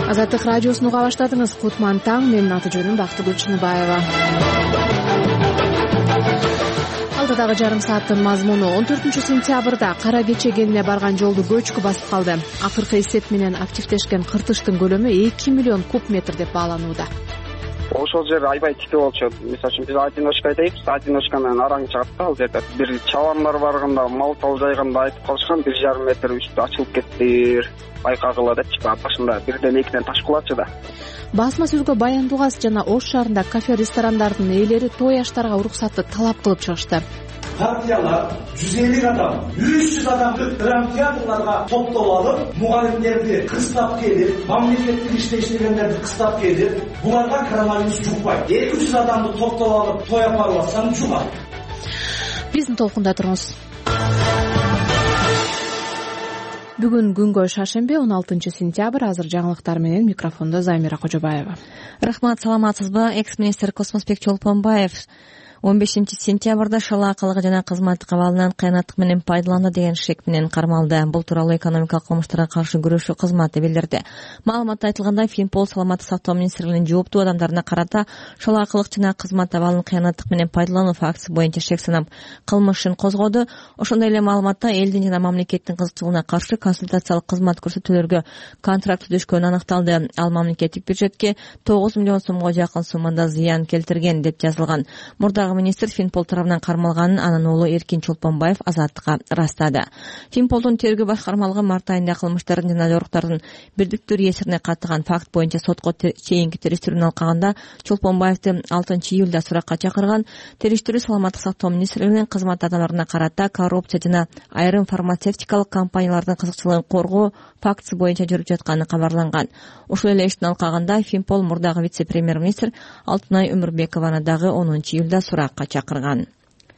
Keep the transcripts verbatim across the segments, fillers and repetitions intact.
Азаттык радиосун уга баштадыңыз. Кутман таң, менин аты жөнүм Бактыгүл Чыныбаева. Алдыдагы жарым сааттын мазмуну: он төртүнчү сентябрда Кара Кече кеніне барган жолду көчкү басып калды. Акыркы эсеп менен активдешкен кыртыштын көлөмү эки миллион куб метр деп бааланууда. Ошол жер аябай титүү болчу. Мисалы үчүн биз одиночка дейбиз. Одиночка менен араң чыгат да ал жерде. Бир чабандар барганда, мал тал жайганда айтып калышкан, бир жарым метр үстү ачылып кетти. Байкагыла депчи, башында бирден экиден таш кулачу да. Басма сөзгө Баян Дугас жана Ош шаарында кафе ресторандардын ээлери той аштарга уруксатты талап кылып чыгышты. Партиялар жүз элүү адам, үч жүз адамды драмтеатрларга топтоп алып, мугалимдерди кыстап келип, мамлекеттик иште иштегендерди кыстап келип, буларга коронавирус жукпайт. эки жүз адамды топтоп алып той апарып атсаң жугат. Биздин толкунда туруңуз. Бүгүн күнгө шашембе, он алтынчы сентябрь. Азыр жаңылыктар менен микрофондо Замира Кожобаева. Рахмат, саламатсызбы? Экс-министр Космосбек Чолпонбаев он бешинчи сентябрда шалаакылык жана кызматтык абалынан кыянаттык менен пайдаланды деген шек менен кармалды. Бул тууралуу экономикалык кылмыштарга каршы күрөшүү кызматы билдирди. Маалыматта айтылгандай, Финпол саламаттык сактоо министрлигинин жооптуу адамдарына карата шалаакылык жана кызмат абалын кыянаттык менен пайдалануу фактысы боюнча шек санап кылмышын козгоду. Ошондой эле маалыматта элдин жана мамлекеттин кызыкчылыгына каршы консультациялык кызмат көрсөтүүлөргө контракт түзүшкөнү аныкталды. Ал мамлекеттик бюджетке тогуз миллион сомго жакын суммада зыян келтирген деп жазылган. Мурдагы министр Финпол тарабынан кармалганын анын уулу Эркин Чолпонбаев Азаттыкка ырастады. Финполдун тергөө башкармалыгы март айында кылмыштардын жана жоруктардын бирдиктүү эсирине каттаган факт боюнча сотко чейинки териштирүүнү алкаганда Чолпонбаевди алтынчы июлда суракка чакырган. Териштирүү саламаттык сактоо министрлигинин кызмат адамдарына карата коррупция жана айрым фармацевтикалык компаниялардын кызыкчылыгын коргоо фактысы боюнча жүрүп жатканы кабарланган. Ушул эле иштин алкагында Финпол мурдагы вице-премьер-министр Алтынай Өмүрбекованы дагы онунчу июлда суракка чакырган.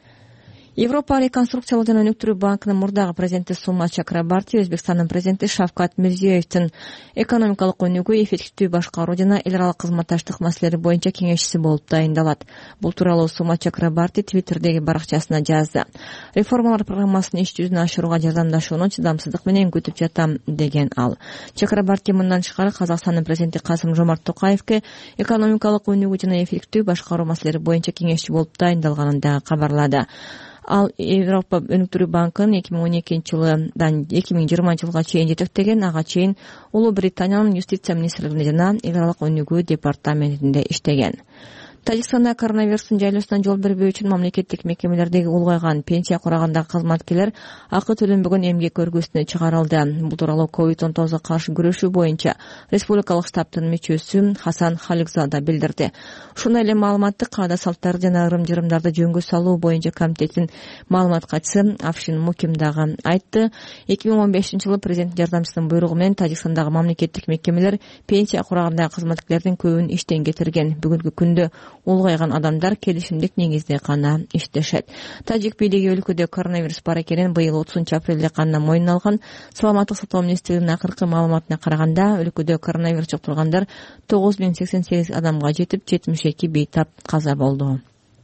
Европа реконструкциялоо жана өнүктүрүү банкынын мурдагы президенти Сума Чакрабарти Өзбекстандын президенти Шавкат Мирзиёевдин экономикалык өнүгүү, эффективдүү башкаруу жана эл аралык кызматташтык маселелери боюнча кеңешчиси болуп дайындалат. Бул тууралуу Сума Чакрабарти Твиттердеги баракчасына жазды. Реформалар программасын иш жүзүнө ашырууга жардамдашууну чыдамсыздык менен күтүп жатам деген ал. Чакрабарти мындан тышкары Казакстандын президенти Касым Жомарт Токаевке экономикалык өнүгүү жана эффективдүү башкаруу маселелери боюнча кеңешчи болуп дайындалганын да кабарлады. Ал Европа өнүктүрүү банкын эки миң он экинчи жылдан эки миң жыйырманчы жылга чейин жетектеген, ага чейин Улуу Британиянын юстиция министрлигинде жана эл аралык өнүгүү департаментинде иштеген. Тажикстанда коронавирустун жайлоосуна жол бербөө үчүн мамлекеттик мекемелердеги улгайган пенсия курагандагы кызматкерлер акы төлөнбөгөн эмгек көргөсүнө чыгарылды. Бул тууралуу ковид он тогузга каршы күрөшүү боюнча республикалык штабтын мүчөсү Хасан Халикзада билдирди. Ушундай эле маалыматты каада салттарды жана ырым-жырымдарды жөнгө салуу боюнча комитеттин маалымат катчысы Афшин Муким дагы айтты. эки миң он бешинчи жылы президенттин жардамчысынын буйругу менен Тажикстандагы мамлекеттик мекемелер пенсия курагандагы кызматкерлердин көбүн иштен кетирген. Бүгүнкү күндө улгайган адамдар келишимдик негизде гана иштешет. Тажик бийлиги өлкөдө коронавирус бар экенин быйыл отузунчу апрелде гана мойнуна алган. Саламаттык сактоо министрлигинин акыркы маалыматына караганда, өлкөдө коронавирус жуктургандар тогуз миң сексен сегиз адамга жетип, жетимиш эки бейтап каза болду.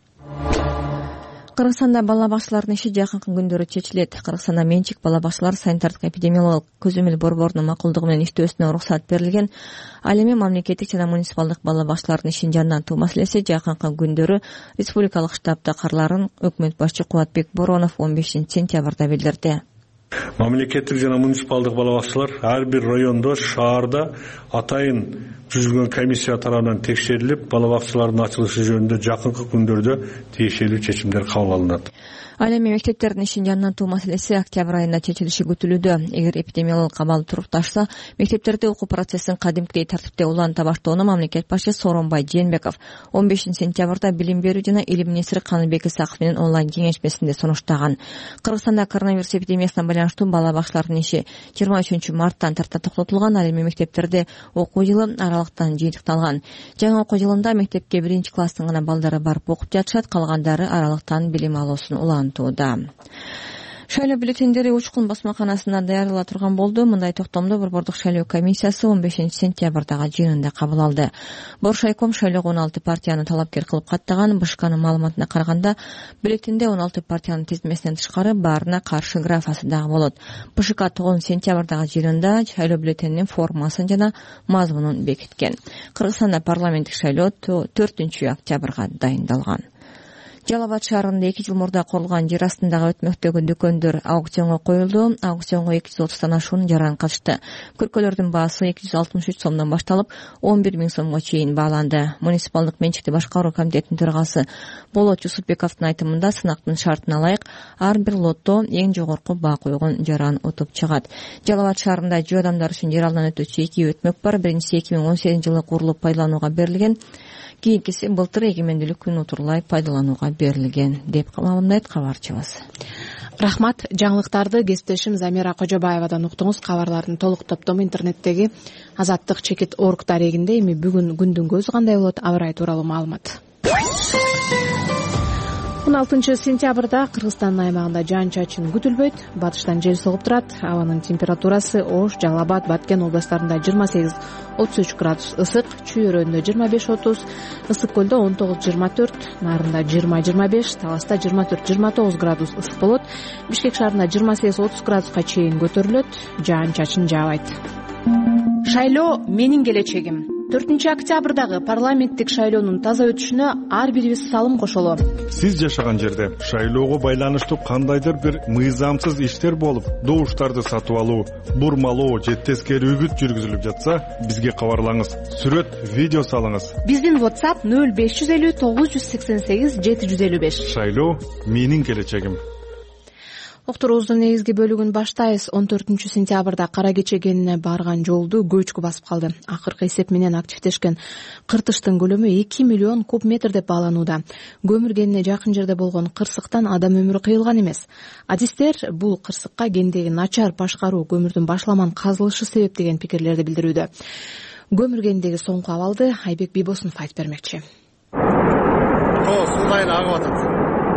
Кыргызстанда бала бакчалардын иши жакынкы күндөрү чечилет. Кыргызстанда менчик бала бакчалар санитардык эпидемиологиялык көзөмөл борборунун макулдугу менен иштөөсүнө уруксат берилген. Ал эми мамлекеттик жана муниципалдык бала бакчалардын ишин жандантуу маселеси жакынкы күндөрү республикалык штабта караларын өкмөт башчы Кубатбек Боронов он бешинчи сентябрда билдирди. Мамлекеттик жана муниципалдык бала бакчалар ар бир райондо, шаарда атайын түзүлгөн комиссия тарабынан текшерилип, бала бакчалардын ачылышы жөнүндө жакынкы күндөрдө тиешелүү чечимдер кабыл алынат. Ал эми мектептердин ишин жандантуу маселеси октябрь айында чечилиши күтүлүүдө. Эгер эпидемиологиялык абал турукташса, мектептерде окуу процессин кадимкидей тартипте уланта баштоону мамлекет башчысы Сооронбай Жээнбеков он бешинчи сентябрда билим берүү жана илим министри Каныбек Исаков менен онлайн кеңешмесинде сунуштаган. Кыргызстанда коронавирус эпидемиясына байланыштуу бала бакчалардын иши жыйырма үчүнчү марттан тарта токтотулган. Ал эми мектептерде окуу жылы аралыктан жыйынтыкталган. Жаңы окуу жылында мектепке биринчи класстын гана балдары барып окуп жатышат, калгандары аралыктан билим алуусун улантууда. Шайлоо бюллетендери Учкун басмаканасында даярдала турган болду. Мындай токтомду Борбордук шайлоо комиссиясы он бешинчи сентябрдагы жыйынында кабыл алды. Боршайком шайлоого он алты партияны талапкер кылып каттаган. БШКнын маалыматына караганда, бюллетенде он алты партиянын тизмесинен тышкары баарына каршы графасы дагы болот. БШК тогузунчу сентябрдагы жыйынында шайлоо бюллетенинин формасын жана мазмунун бекиткен. Кыргызстанда парламенттик шайлоо төртүнчү октябрга дайындалган. Жалал Абад шаарында эки жыл мурда курулган жер астындагы өтмөктөгү дүкөндөр аукционго коюлду. Аукционго эки жүз отуздон ашуун жаран катышты. Көркөлөрдүн баасы эки жүз алтымыш үч сомдон башталып, он бир миң сомго чейин бааланды. Муниципалдык менчикти башкаруу комитетинин төрагасы Болот Жусупбековдун айтымында сынактын шартына ылайык ар бир лотто эң жогорку баа койгон жаран утуп чыгат. Жалал Абад шаарында жөө адамдар үчүн жер алдынан өтүүчү эки өтмөк бар. Биринчиси эки миң он сегизинчи жылы курулуп пайдаланууга берилген. Кийинкиси былтыр эгемендүүлүк күнү утурлай пайдаланууга берилген деп маалымдайт кабарчыбыз. Рахмат. Жаңылыктарды кесиптешим Замира Кожобаевадан уктуңуз. Кабарлардын толук топтому интернеттеги азаттык чекит точка орг дарегинде. Эми бүгүн күндүн көзү кандай болот, аба ырайы тууралуу маалымат. он алтынчы сентябрда Кыргызстандын аймагында жаан-чачын күтүлбөйт. Батыштан жел согуп турат. Абанын температурасы Ош, Жалал Абад, Баткен областарында жыйырма сегиз отуз үч градус ысык, Чүй өрөөнүндө жыйырма беш отуз, Ысык көлдө он тогуз жыйырма төрт, Нарында жыйырма жыйырма беш, Таласта жыйырма төрт жыйырма тогуз градус ысык болот. Бишкек шаарында жыйырма сегиз отуз градуска чейин көтөрүлөт. Жаан-чачын жаабайт. Шайлоо менин келечегим. төртүнчү октябрдагы парламенттик шайлоонун таза өтүшүнө ар бирибиз салым кошолу. Сиз жашаган жерде шайлоого байланыштуу кандайдыр бир мыйзамсыз иштер болуп, добуштарды сатып алуу, бурмалоо же тескери үгүт жүргүзүлүп жатса, бизге кабарлаңыз. Сүрөт, видео салыңыз. Биздин WhatsApp нөл беш жүз элүү тогуз жүз сексен сегиз жети жүз элүү беш. Шайлоо менин келечегим. Уктуруубуздун негизги бөлүгүн баштайбыз. он төртүнчү сентябрда Кара кече кенине барган жолду көчкү басып калды. Акыркы эсеп менен активдешкен кыртыштын көлөмү эки миллион куб метр деп бааланууда. Көмүр кенине жакын жерде болгон кырсыктан адам өмүрү кыйылган эмес. Адистер бул кырсыкка кендеги начар башкаруу, көмүрдүн башламан казылышы себеп деген пикирлерди билдирүүдө. Көмүр кенидеги соңку абалды Айбек Бийбосунов айтып бермекчи. Суу дайын агып атат.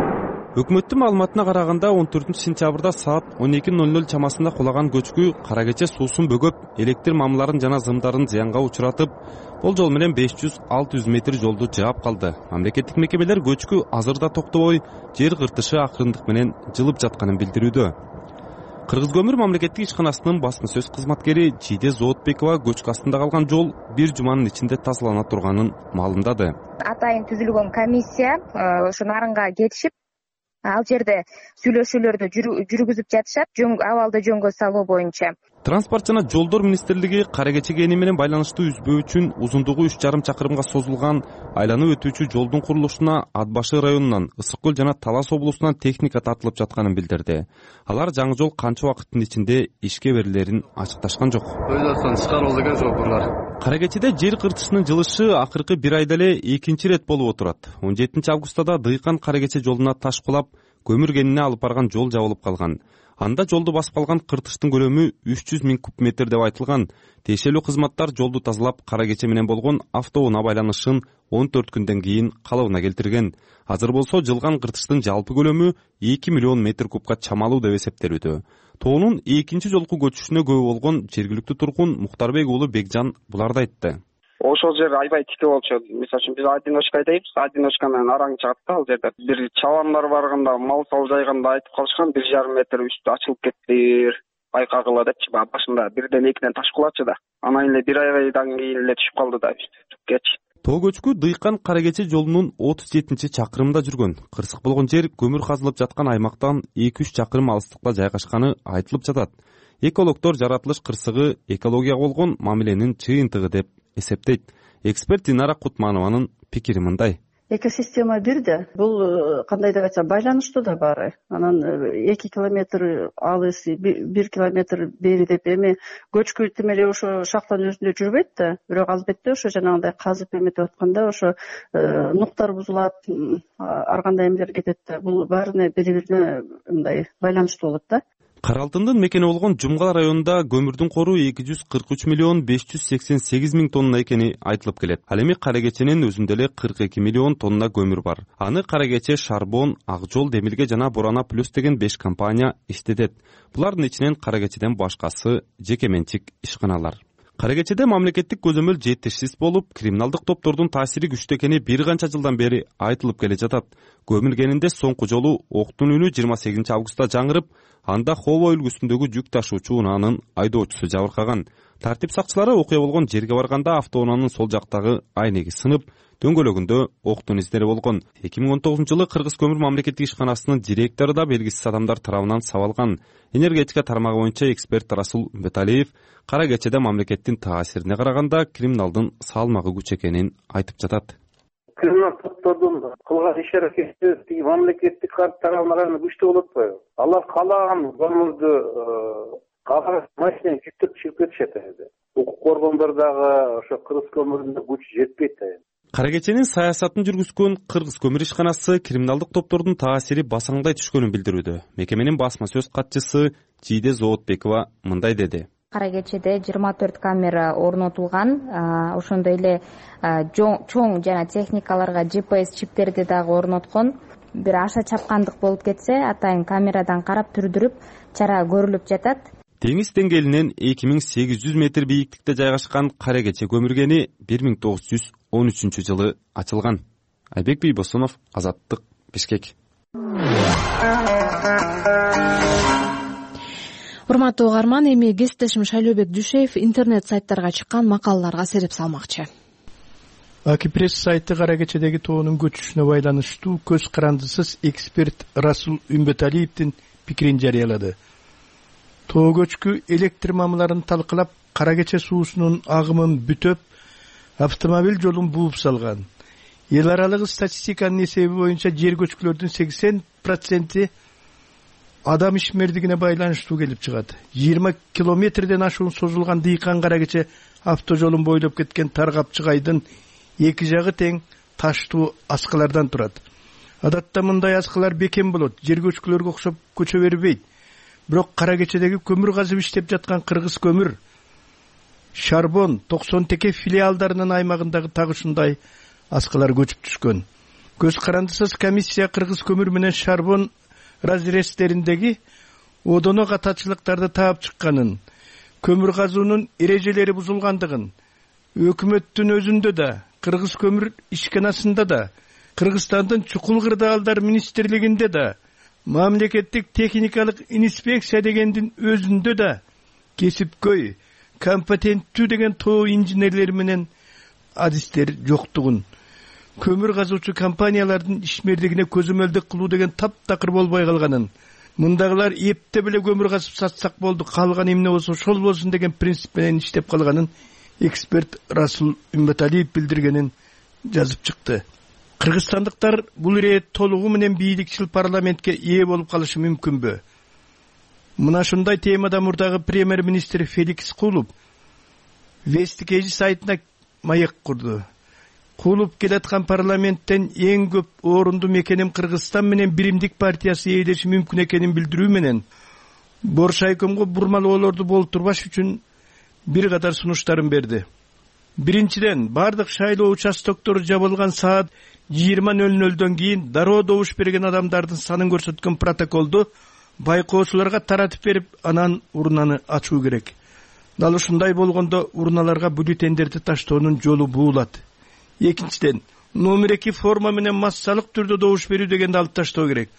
Өкмөттүн маалыматына караганда он төртүнчү сентябрда саат он эки ноль ноль чамасында кулаган көчкү Кара кече суусун бөгөп, электр мамларын жана зымдарын зыянга учуратып, бул жол менен беш жүз алты жүз метр жолду жаап калды. Мамлекеттик мекемелер көчкү азырда токтобой жер кыртышы акырындык менен жылып жатканын билдирүүдө. Кыргыз көмүр мамлекеттик ишканасынын басма сөз кызматкери Жиде Зоотбекова көчкү астында калган жол бир жуманын ичинде тазалана турганын маалымдады. Атайын түзүлгөн комиссия ошо нарынга кетишип, ал жерде сүйлөшүүлөрдү жүргүзүп жатышат, абалды жөнгө салуу боюнча. Транспорт жана жолдор министрлиги Кара кече кени менен байланыштуу үзбөө үчүн узундугу үч жарым чакырымга созулган айланып өтүүчү жолдун курулушуна Ат башы районунан, Ысык көл жана Талас облусунан техника тартылып жатканын билдирди. Алар жаңы жол канча убакыттын ичинде ишке берилерин ачыкташкан жок. Өйдөрсөн чыгаруу деген жок булар. Кара кечеде жер кыртышынын жылышы акыркы бир айда эле экинчи ирет болуп отурат. он жетинчи августта да Дыйкан Кара кече жолуна таш кулап, көмүр кенине алып барган жол жабылып калган. Анда жолду басып калган кыртыштын көлөмү үч жүз миң куб метр деп айтылган. Тиешелүү кызматтар жолду тазалап, Кара кече менен болгон автоунаа байланышын он төрт күндөн кийин калыбына келтирген. Азыр болсо жылган кыртыштын жалпы көлөмү эки миллион метр кубка чамалуу деп эсептелүүдө. Тоонун экинчи жолку көчүшүнө күбө болгон жергиликтүү тургун Мухтарбек уулу Бекжан буларды айтты. Ошол жер аябай тике болчу. Мисалы үчүн биз одиночка дейбиз. Одиночка менен араң чыгат да ал жерде. Бир чабандар барганда, мал сал жайганда айтып калышкан бир жарым метр үстү ачылып кетти. Байкагыла депчи, башында бирден экиден таш кулачы да. Анан эле бир айдан кийин эле түшүп калды да үстү. Тоо көчкү Дыйкан Кара кече жолунун отуз жетинчи чакырымында жүргөн. Кырсык болгон жер көмүр казылып жаткан аймактан эки үч чакырым алыстыкта жайгашканы айтылып жатат. Экологдор жаратылыш кырсыгы экологияга болгон мамиленин чыйынтыгы деп эсептейт. Эксперт Динара Кутманованын пикири мындай. Экосистема бирде, бул кандай деп айтсам байланыштуу да баары. Анан эки километр алыс, бир километр бери деп эми көчкү тим эле ошо шахтанын өзүндө жүрбөйт да. Бирок албетте ошо жанагындай казып эметип атканда ошо нуктар бузулат, ар кандай эмелер кетет да. Бул баарына бири-бирине мындай байланыштуу болот да. Кара Алтындын мекени болгон Жумгал районунда көмүрдүн кору эки жүз кырк үч миллион беш жүз сексен сегиз миң тонна экени айтылып келет. Ал эми Каракеченин өзүндө эле кырк эки миллион тонна көмүр бар. Аны Каракече, Шарбон, Ак жол, Демилге жана Бурана плюс деген беш компания иштетет. Булардын ичинен Каракечеден башкасы жеке менчик ишканалар. Каракечеде мамлекеттик көзөмөл жетишсиз болуп, криминалдык топтордун таасири күчтүү экени бир канча жылдан бери айтылып келе жатат. Көмүлгенинде соңку жолу октун үнү жыйырма сегизинчи августта жаңырып, анда Хово үлгүсүндөгү жүк ташуучу унаанын айдоочусу жабыркаган. Тартип сакчылары окуя болгон жерге барганда автоунаанын сол жактагы айнеги сынып, дөңгөлөгүндө октун издери болгон. эки миң он тогузунчу жылы Кыргыз көмүр мамлекеттик ишканасынын директору да белгисиз адамдар тарабынан сабалган. Энергетика тармагы боюнча эксперт Расул Үмбеталиев Каракечеде мамлекеттин таасирине караганда криминалдын салмагы күч экенин айтып жатат. Криминалдык топтордун кылган иш аракети тиги мамлекеттик тарабынан караганда күчтүү болуп атпайбы? Алар каалаган көмүрдү кага машинени жүктөп чыгып кетишет эми. Укук коргондор дагы ошо Кыргыз көмүрүнө күч жетпейт эми. Каракеченин саясатын жүргүзгөн Кыргыз көмүр ишканасы криминалдык топтордун таасири басаңдай түшкөнүн билдирүүдө. Мекеменин басма сөз катчысы Жийде Зоотбекова мындай деди. Каракечеде жыйырма төрт камера орнотулган, ошондой эле чоң жана техникаларга джи пи эс чиптерди дагы орноткон. Бир аша чапкандык болуп кетсе, атайын камерадан карап түрдүрүп, чара көрүлүп жатат. Деңиз деңгээлинен эки миң сегиз жүз метр бийиктикте жайгашкан Каракече көмүргени бир миң тогуз жүз он үчүнчү жылы ачылган. Айбек Бийбосунов, Азаттык, Бишкек. Урматтуу угарман, эми кесиптешим Шайлообек Дүйшеев интернет сайттарга чыккан макалаларга сереп салмакчы. Акипресс сайты Каракечедеги тоонун көчүшүнө байланыштуу көз карандысыз эксперт Расул Үмбеталиевдин пикирин жарыялады. Тоо көчкү электр мамыларын талкылап, Каракече суусунун агымын бүтөп, автомобиль жолун бууп салган. Эл аралык статистиканын эсеби боюнча жер көчкүлөрдүн сексен проценти адам ишмердигине байланыштуу келип чыгат. жыйырма километрден ашуун созулган Дыйкан Каракече автожолун бойлоп кеткен Таргапчыгайдын эки жагы тең таштуу аскалардан турат. Адатта мындай аскалар бекем болот, жер көчкүлөргө окшоп көчө бербейт. Бирок Каракечедеги көмүр казып иштеп жаткан Кыргыз көмүр, Шарбон, токсон теке филиалдарынын аймагындагы так ушундай аскалар көчүп түшкөн. Көз карандысыз комиссия Кыргыз көмүр менен Шарбон разрезтериндеги одоно катачылыктарды таап чыкканын, көмүр казуунун эрежелери бузулгандыгын, өкмөттүн өзүндө да, Кыргыз көмүр ишканасында да, Кыргызстандын чукул кырдаалдар министрлигинде да, мамлекеттик техникалык инспекция дегендин өзүндө да кесипкөй, компетенттүү деген тоо инженерлери менен адистер жоктугун, көмүр казуучу компаниялардын ишмердигине көзөмөлдүк кылуу деген таптакыр болбой калганын, мындагылар эпте беле көмүр казып сатсак болду, калган эмне болсо ошол болсун деген принцип менен иштеп калганын эксперт Расул Үмбеталиев билдиргенин жазып чыкты. Кыргызстандыктар бул ирет толугу менен бийликчил парламентке ээ болуп калышы мүмкүнбү? Мына ушундай темада мурдагы премьер-министр Феликс Кулуп Вестикежи сайтына маек курду. Кулуп келаткан парламенттен эң көп орунду мекеним Кыргызстан менен Биримдик партиясы ээлеши мүмкүн экенин билдирүү менен Боршайкомго бурмалоолорду болтурбаш үчүн бир катар сунуштарын берди. Биринчиден, бардык шайлоо участоктору жабылган саат жыйырма нөл нөлдөн кийин дароо добуш берген адамдардын санын көрсөткөн протоколду байкоочуларга таратып берип, анан урнаны ачуу керек. Дал ушундай болгондо урналарга бюллетендерди таштоонун жолу буулат. Экинчиден, номер эки форма менен массалык түрдө добуш берүү дегенди алып таштоо керек.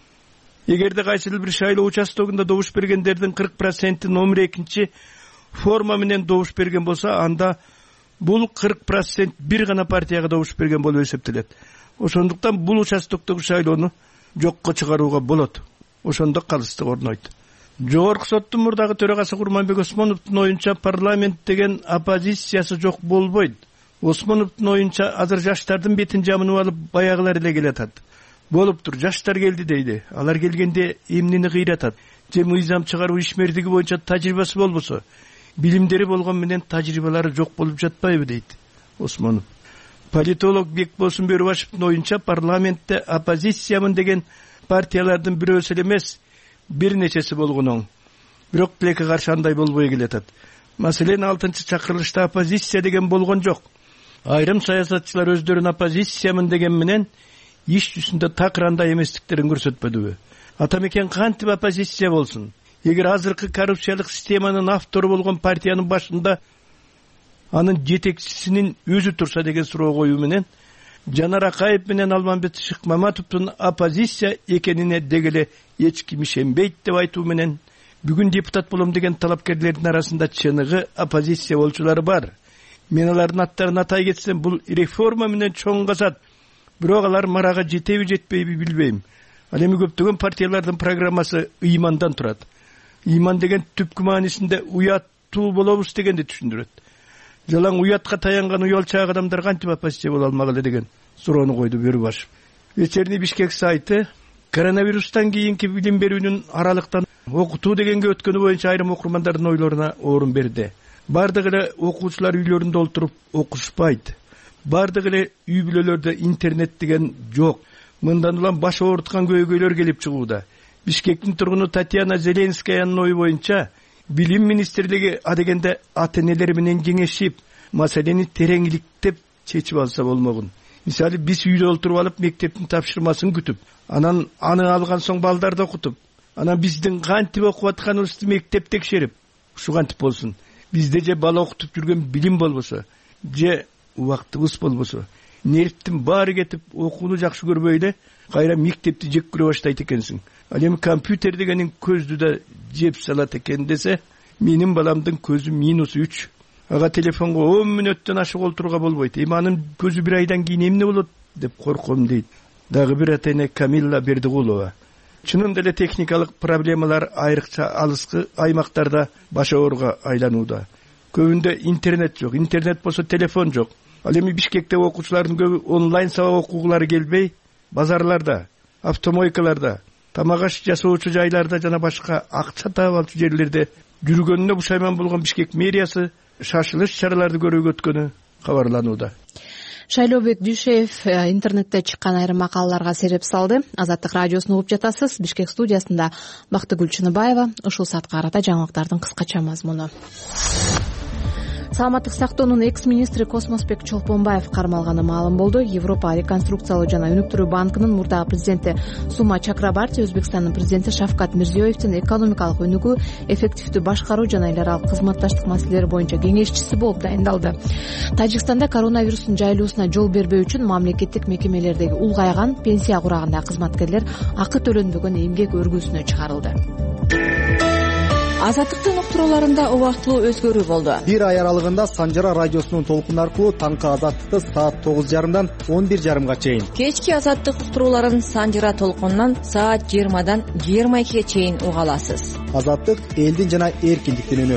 Эгерде кайсыл бир шайлоо участогунда добуш бергендердин кырк проценти номер экинчи форма менен добуш берген болсо, анда бул кырк процент бир гана партияга добуш берген болуп эсептелет. Ошондуктан бул участоктогу шайлоону жокко чыгарууга болот. Ошондо калыстык орнойт. Жогорку соттун мурдагы төрагасы Курманбек Осмоновдун оюнча парламент деген оппозициясы жок болбойт. Осмоновдун оюнча азыр жаштардын бетин жамынып алып баягылар эле келатат. Болуптур, жаштар келди дейди. Алар келгенде эмнени кыйратат? Же мыйзам чыгаруу ишмердиги боюнча тажрыйбасы болбосо, билимдери болгон менен тажрыйбалары жок болуп жатпайбы дейт Осмонов. Политолог Бекболсун Бөрүбашевдин оюнча парламентте оппозициямын деген партиялардын бирөөсү эле эмес, бир нечеси болгон оң, бирок тилекке каршы андай болбой келатат. Маселен алтынчы чакырылышта оппозиция деген болгон жок. Айрым саясатчылар өздөрүн оппозициямын деген менен иш жүзүндө такыр андай эместиктерин көрсөтпөдүбү? Ата мекен кантип оппозиция болсун? Эгер азыркы коррупциялык системанын автору болгон партиянын башында анын жетекчисинин өзү турса деген суроо коюу менен Жанар Акаев менен Алмамбет Шыкмаматовдун оппозиция экенине дегеле эч ким ишенбейт деп айтуу менен бүгүн депутат болом деген талапкерлердин арасында чыныгы оппозиция болчулары бар. Мен алардын аттарын атай кетсем, бул реформа менен чоң касат. Бирок алар марага жетеби жетпейби билбейм. Ал эми көптөгөн партиялардын программасы ыймандан турат. Ыйман деген түпкү маанисинде уяттуу болобуз дегенди түшүндүрөт. Жалаң уятка таянган уялчаак адамдар кантип оппозиция боло алмагыла деген суроону койду Бөрүбашев. Вечерний Бишкек сайты коронавирустан кийинки билим берүүнүн аралыктан окутуу дегенге өткөнү боюнча айрым окурмандардын ойлоруна орун берди. Бардык эле окуучулар үйлөрүндө олтуруп окушпайт. Бардык эле үй бүлөлөрдө интернет деген жок. Мындан улам баш ооруткан көйгөйлөр келип чыгууда. Бишкектин тургуну Татьяна Зеленскаянын ою боюнча билим министрлиги адегенде ата-энелер менен кеңешип, маселени тереңиликтеп чечип алса болмогун. Мисалы, биз үйдө олтуруп алып мектептин тапшырмасын күтүп, анан аны алган соң балдарды окутуп, анан биздин кантип окуп атканыбызды мектеп текшерип, ушу кантип болсун? Бизде же бала окутуп жүргөн билим болбосо, же убактыбыз болбосо, нервтин баары кетип, окууну жакшы көрбөй эле кайра мектепти жек көрө баштайт экенсиң. Ал эми компьютер дегенин көздү да жеп салат экен десе, менин баламдын көзү минус үч. Ага телефонго он мүнөттөн ашык олтурууга болбойт. Эми анын көзү бир айдан кийин эмне болот деп корком дейт. Дагы бир ата-эне Камилла Бердигулова. Чынында эле техникалык проблемалар айрыкча алыскы аймактарда баш ооруга айланууда. Көбүндө интернет жок, интернет болсо телефон жок. Ал эми Бишкекте окуучулардын көбү онлайн сабак окугулары келбей, базарларда, автомойкаларда, тамак аш жасоочу жайларда жана башка акча таап алчу жерлерде жүргөнүнө бушайман болгон Бишкек мэриясы шашылыш чараларды көрүүгө өткөнү кабарланууда. Шайлообек Дүйшеев интернетте чыккан айрым макалаларга сереп салды. Азаттык радиосун угуп жатасыз. Бишкек студиясында Бактыгүл Чыныбаева. Ушул саатка карата жаңылыктардын кыскача мазмуну. Саламаттык сактоонун экс-министри Космосбек Чолпонбаев кармалганы маалым болду. Европа реконструкциялоо жана өнүктүрүү банкынын мурдагы президенти Сума Чакрабарти Өзбекстандын президенти Шавкат Мирзиёевдин экономикалык өнүгүү, эффективдүү башкаруу жана эл аралык кызматташтык маселелери боюнча кеңешчиси болуп дайындалды. Тажикстанда коронавирустун жайылуусуна жол бербөө үчүн мамлекеттик мекемелердеги улгайган пенсия курагындагы кызматкерлер акы төлөнбөгөн эмгек өргүүсүнө чыгарылды. Азаттыктын уктурууларында убактылуу өзгөрүү болду. Бир ай аралыгында Санжара радиосунун толкуну аркылуу таңкы азаттыкты саат тогуз жарымдан он бир жарымга чейин, кечки азаттык уктурууларын Санжара толкунунан саат жыйырмадан жыйырма экиге чейин уга аласыз. Азаттык элдин жана эркиндиктин үнү.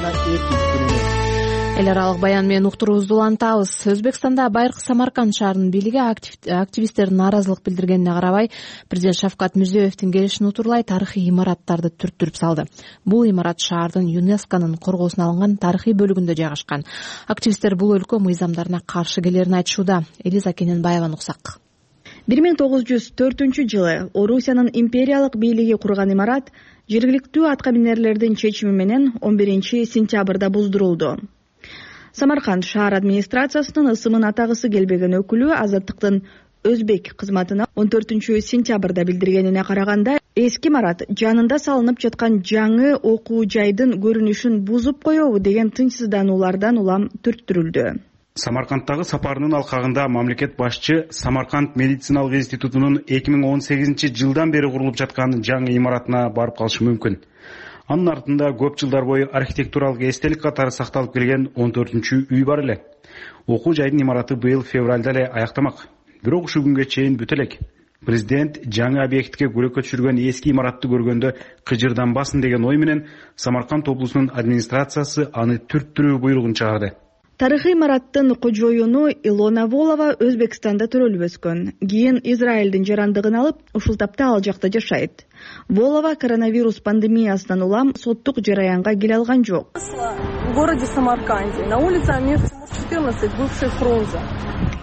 Эл аралык баян менен уктуруубузду улантабыз. Өзбекстанда Байыркы Самарканд шаарынын бийлиги активисттердин нааразылык билдиргенине карабай, президент Шавкат Мирзиёевдин келишин утурлай тарыхый имараттарды түрттүрүп салды. Бул имарат шаардын ЮНЕСКОнун коргоосуна алынган тарыхый бөлүгүндө жайгашкан. Активисттер бул өлкө мыйзамдарына каршы келерин айтышууда. Элиза Кененбаеваны уксак. бир миң тогуз жүз төртүнчү жылы Орусиянын империялык бийлиги курган имарат жергиликтүү аткаминерлердин чечими менен он биринчи сентябрда буздурулду. Самарканд шаар администрациясынын ысымын атагысы келбеген өкүлү Азаттыктын Өзбек кызматына он төртүнчү сентябрда билдиргенине караганда, эски имарат жанында салынып жаткан жаңы окуу жайдын көрүнүшүн бузуп коебу деген тынчсыздануулардан улам түрттүрүлдү. Самаркандтагы сапарынын алкагында мамлекет башчы Самарканд медициналык институтунун эки миң он сегизинчи жылдан бери курулуп жаткан жаңы имаратына барып калышы мүмкүн. Анын артында көп жылдар бою архитектуралык эстелик катары сакталып келген он төртүнчү үй бар эле. Окуу жайдын имараты быйыл февралда эле аяктамак. Бирок ушул күнгө чейин бүтө элек. Президент жаңы объектке көрөккө түшүргөн эски имаратты көргөндө кыжырданбасын деген ой менен Самарканд облусунун администрациясы аны түрттүрүү буйругун чыгарды. Тарыхый имараттын кожоюну Илона Волова Өзбекстанда төрөлүп өскөн. Кийин Израилдин жарандыгын алып, ушул тапта ал жакта жашайт. Волова коронавирус пандемиясынан улам соттук жараянга келе алган жок. В городе Самарканде на улице Амир четырнадцать бывший Фрунзе.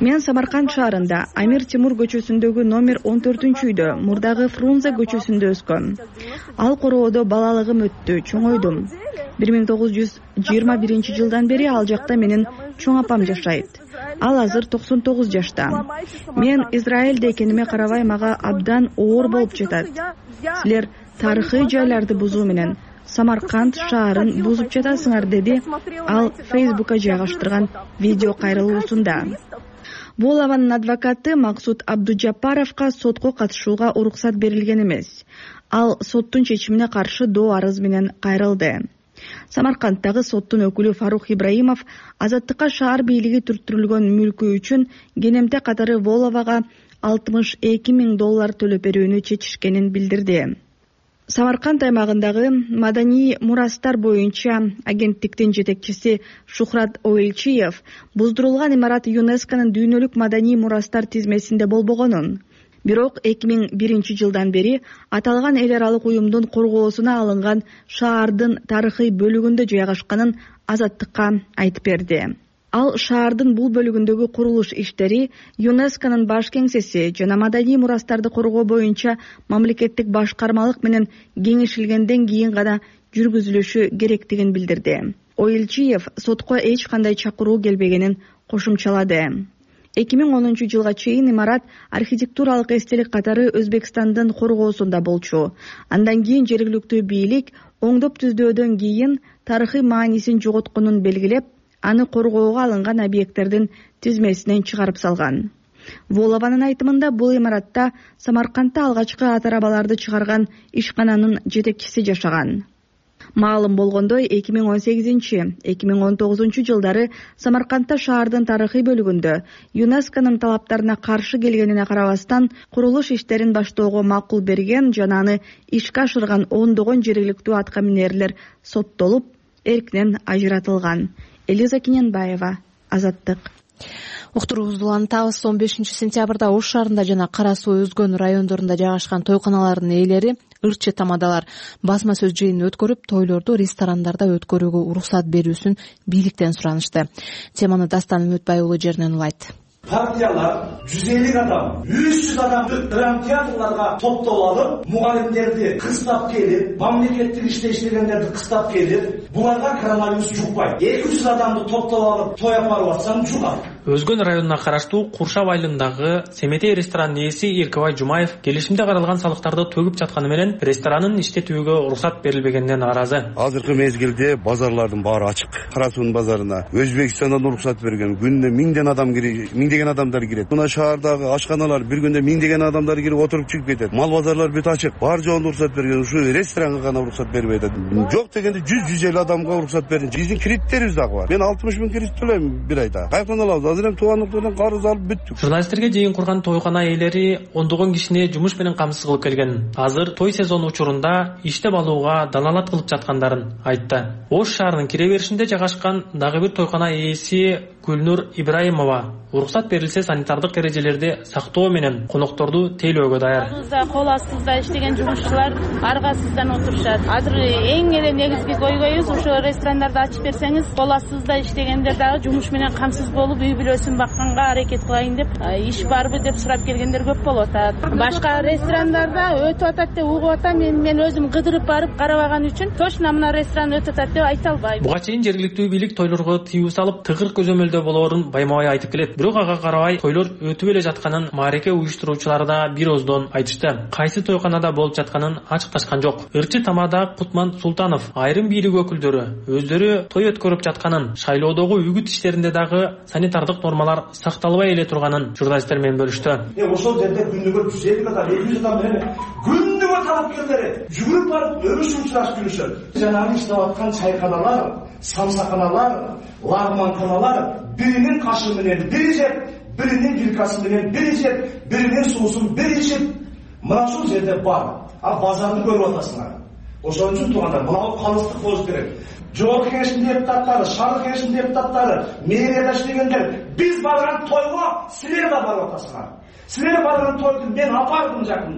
Мен Самарканд шаарында Амир Тимур көчөсүндөгү номер он төртүнчү үйдө, мурдагы Фрунзе көчөсүндө өскөм. Ал короодо балалыгым өттү, чоңойдум. бир миң тогуз жүз жыйырма биринчи жылдан бери ал жакта менин чоң апам жашайт. Ал азыр токсон тогуз жашта. Мен Израилде экениме карабай мага абдан оор болуп жатат. Силер тарыхый жайларды бузуу менен Самарканд шаарын бузуп жатасыңар, деди ал Фейсбукка жайгаштырган видео кайрылуусунда. Волованын адвокаты Максут Абдужапаровго сотко катышууга уруксат берилген эмес. Ал соттун чечимине каршы доо арыз менен кайрылды. Самаркандтагы соттун өкүлү Фарух Ибраимов азаттыкка шаар бийлиги түрттүрүлгөн мүлкү үчүн кенемте катары Воловага алтымыш эки миң доллар төлөп берүүнү чечишкенин билдирди. Самарканд аймагындагы маданий мурастар боюнча агенттиктин жетекчиси Шухрат Оэлчиев буздурулган имарат ЮНЕСКОнун дүйнөлүк маданий мурастар тизмесинде болбогонун, бирок эки миң биринчи жылдан бери аталган эл аралык уюмдун коргоосуна алынган шаардын тарыхый бөлүгүндө жайгашканын азаттыкка айтып берди. Ал шаардын бул бөлүгүндөгү курулуш иштери ЮНЕСКОнун баш кеңсеси жана маданий мурастарды коргоо боюнча мамлекеттик башкармалык менен кеңешилгенден кийин гана жүргүзүлүшү керектигин билдирди. Оэлчиев сотко эч кандай чакыруу келбегенин кошумчалады. эки миң онунчу жылга чейин имарат архитектуралык эстелик катары Өзбекстандын коргоосунда болчу. Андан кийин жергиликтүү бийлик оңдоп түздөөдөн кийин тарыхый маанисин жоготконун белгилеп, аны коргоого алынган объекттердин тизмесинен чыгарып салган. Волованын айтымында бул имаратта Самаркандта алгачкы ат арабаларды чыгарган ишкананын жетекчиси жашаган. Маалым болгондой, эки миң он сегизинчи — эки миң он тогузунчу жылдары Самаркандта шаардын тарыхый бөлүгүндө ЮНЕСКОнун талаптарына каршы келгенине карабастан курулуш иштерин баштоого макул берген жана аны ишке ашырган ондогон жергиликтүү атка минерлер соттолуп, эркинен ажыратылган. Элиза Кененбаева, Азаттык. Уктуруубузду улантабыз. он бешинчи сентябрда Ош шаарында жана Кара Суу өзгөн райондорунда жайгашкан тойканалардын ээлери ырчы тамадалар басма сөз жыйынын өткөрүп, тойлорду ресторандарда өткөрүүгө уруксат берүүсүн бийликтен суранышты. Теманы Дастан Үмүтбай уулу жеринен улайт. Партиялар жүз элүү адам, үч жүз адамды драмтеатрларга топтоп алып, мугалимдерди кыстап келип, мамлекеттик иште иштегендерди кыстап келип, буларга коронавирус жукпайт. эки жүз адамды топтоп алып, той апарып атсаң жугат. Өзгөн районуна караштуу Куршап айылындагы Семетей ресторанынын ээси Эркебай Жумаев келишимде каралган салыктарды төгүп жатканы менен ресторанын иштетүүгө уруксат берилбегенинен нааразы. Азыркы мезгилде базарлардын баары ачык. Кара Суунун базарына Өзбекстандан уруксат берген. Күнүнө миңден адам кирет, миңдеген адамдар кирет. Мына шаардагы ашканалар бир күндө миңдеген адамдар кирип отуруп чыгып кетет. Мал базарлар бүт ачык. Бар жоон уруксат берген. Ушу ресторанга гана уруксат бербейт. Жок дегенде жүз жүз элүү адамга уруксат берин. Биздин кредиттерибиз дагы бар. Мен алтымыш миң кредит төлөйм бир айда. Каяктан алабыз? Азыр эми туугандыктардан карыз алып бүттүк. Журналисттерге жыйын курган тойкана ээлери ондогон кишини жумуш менен камсыз кылып келген. Азыр той сезону учурунда иштеп алууга далалат кылып жаткандарын айтты. Ош шаарынын кире беришинде жайгашкан дагы бир тойкана ээси Гүлнур Ибраимова уруксат берилсе санитардык эрежелерди сактоо менен конокторду тейлөөгө даяр. Кол астында иштеген жумушчулар аргасыздан отурушат. Азыр эң эле негизги көйгөйүбүз ошо ресторандарды ачып берсеңиз, кол астында иштегендер дагы жумуш менен камсыз болуп, үй бүлөсүн бакканга аракет кылайын деп, иш барбы деп сурап келгендер көп болуп атат. Башка ресторандарда өтүп атат деп угуп атам. Мен мен өзүм кыдырып барып карабаган үчүн точно мына ресторан өтүп атат деп айта албайм. Буга чейин жергиликтүү бийлик тойлорго тыюу салып, тыгыр көзөмөлдө болоорун байма-бай айтып келет. Бирок ага карабай тойлор өтүп эле жатканын маареке уюштуруучулары да бир ооздон айтышты. Кайсы тойканада болуп жатканын ачыкташкан жок. Ырчы тамада Кутман Султанов айрым бийлик өкүлдөрү өздөрү той өткөрүп жатканын, шайлоодогу үгүт иштеринде дагы санитардык нормалар сакталбай эле турганын журналисттер менен бөлүштү. Э ошол жерде күнүгө жүз элүү адам, эки жүз адам менен күнүгө талапкерлери жүгүрүп барып өрүшүп учурашып жүрүшөт. Жанагы иштеп аткан чайканалар, самсаканалар, лагманканалар биринин кашы менен бири жеп, биринин вилкасы менен бири жеп, биринин суусун бири ичип, мына ушул жерде бар. А базарды көрүп атасыңар. Ошон үчүн туугандар, мына калыстык болуш керек. Жогорку кеңештин депутаттары, шаардык кеңештин депутаттары, мэрияда иштегендер, биз барган тойго силер да барып атасыңар. Силер барган тойду мен апардым жакында.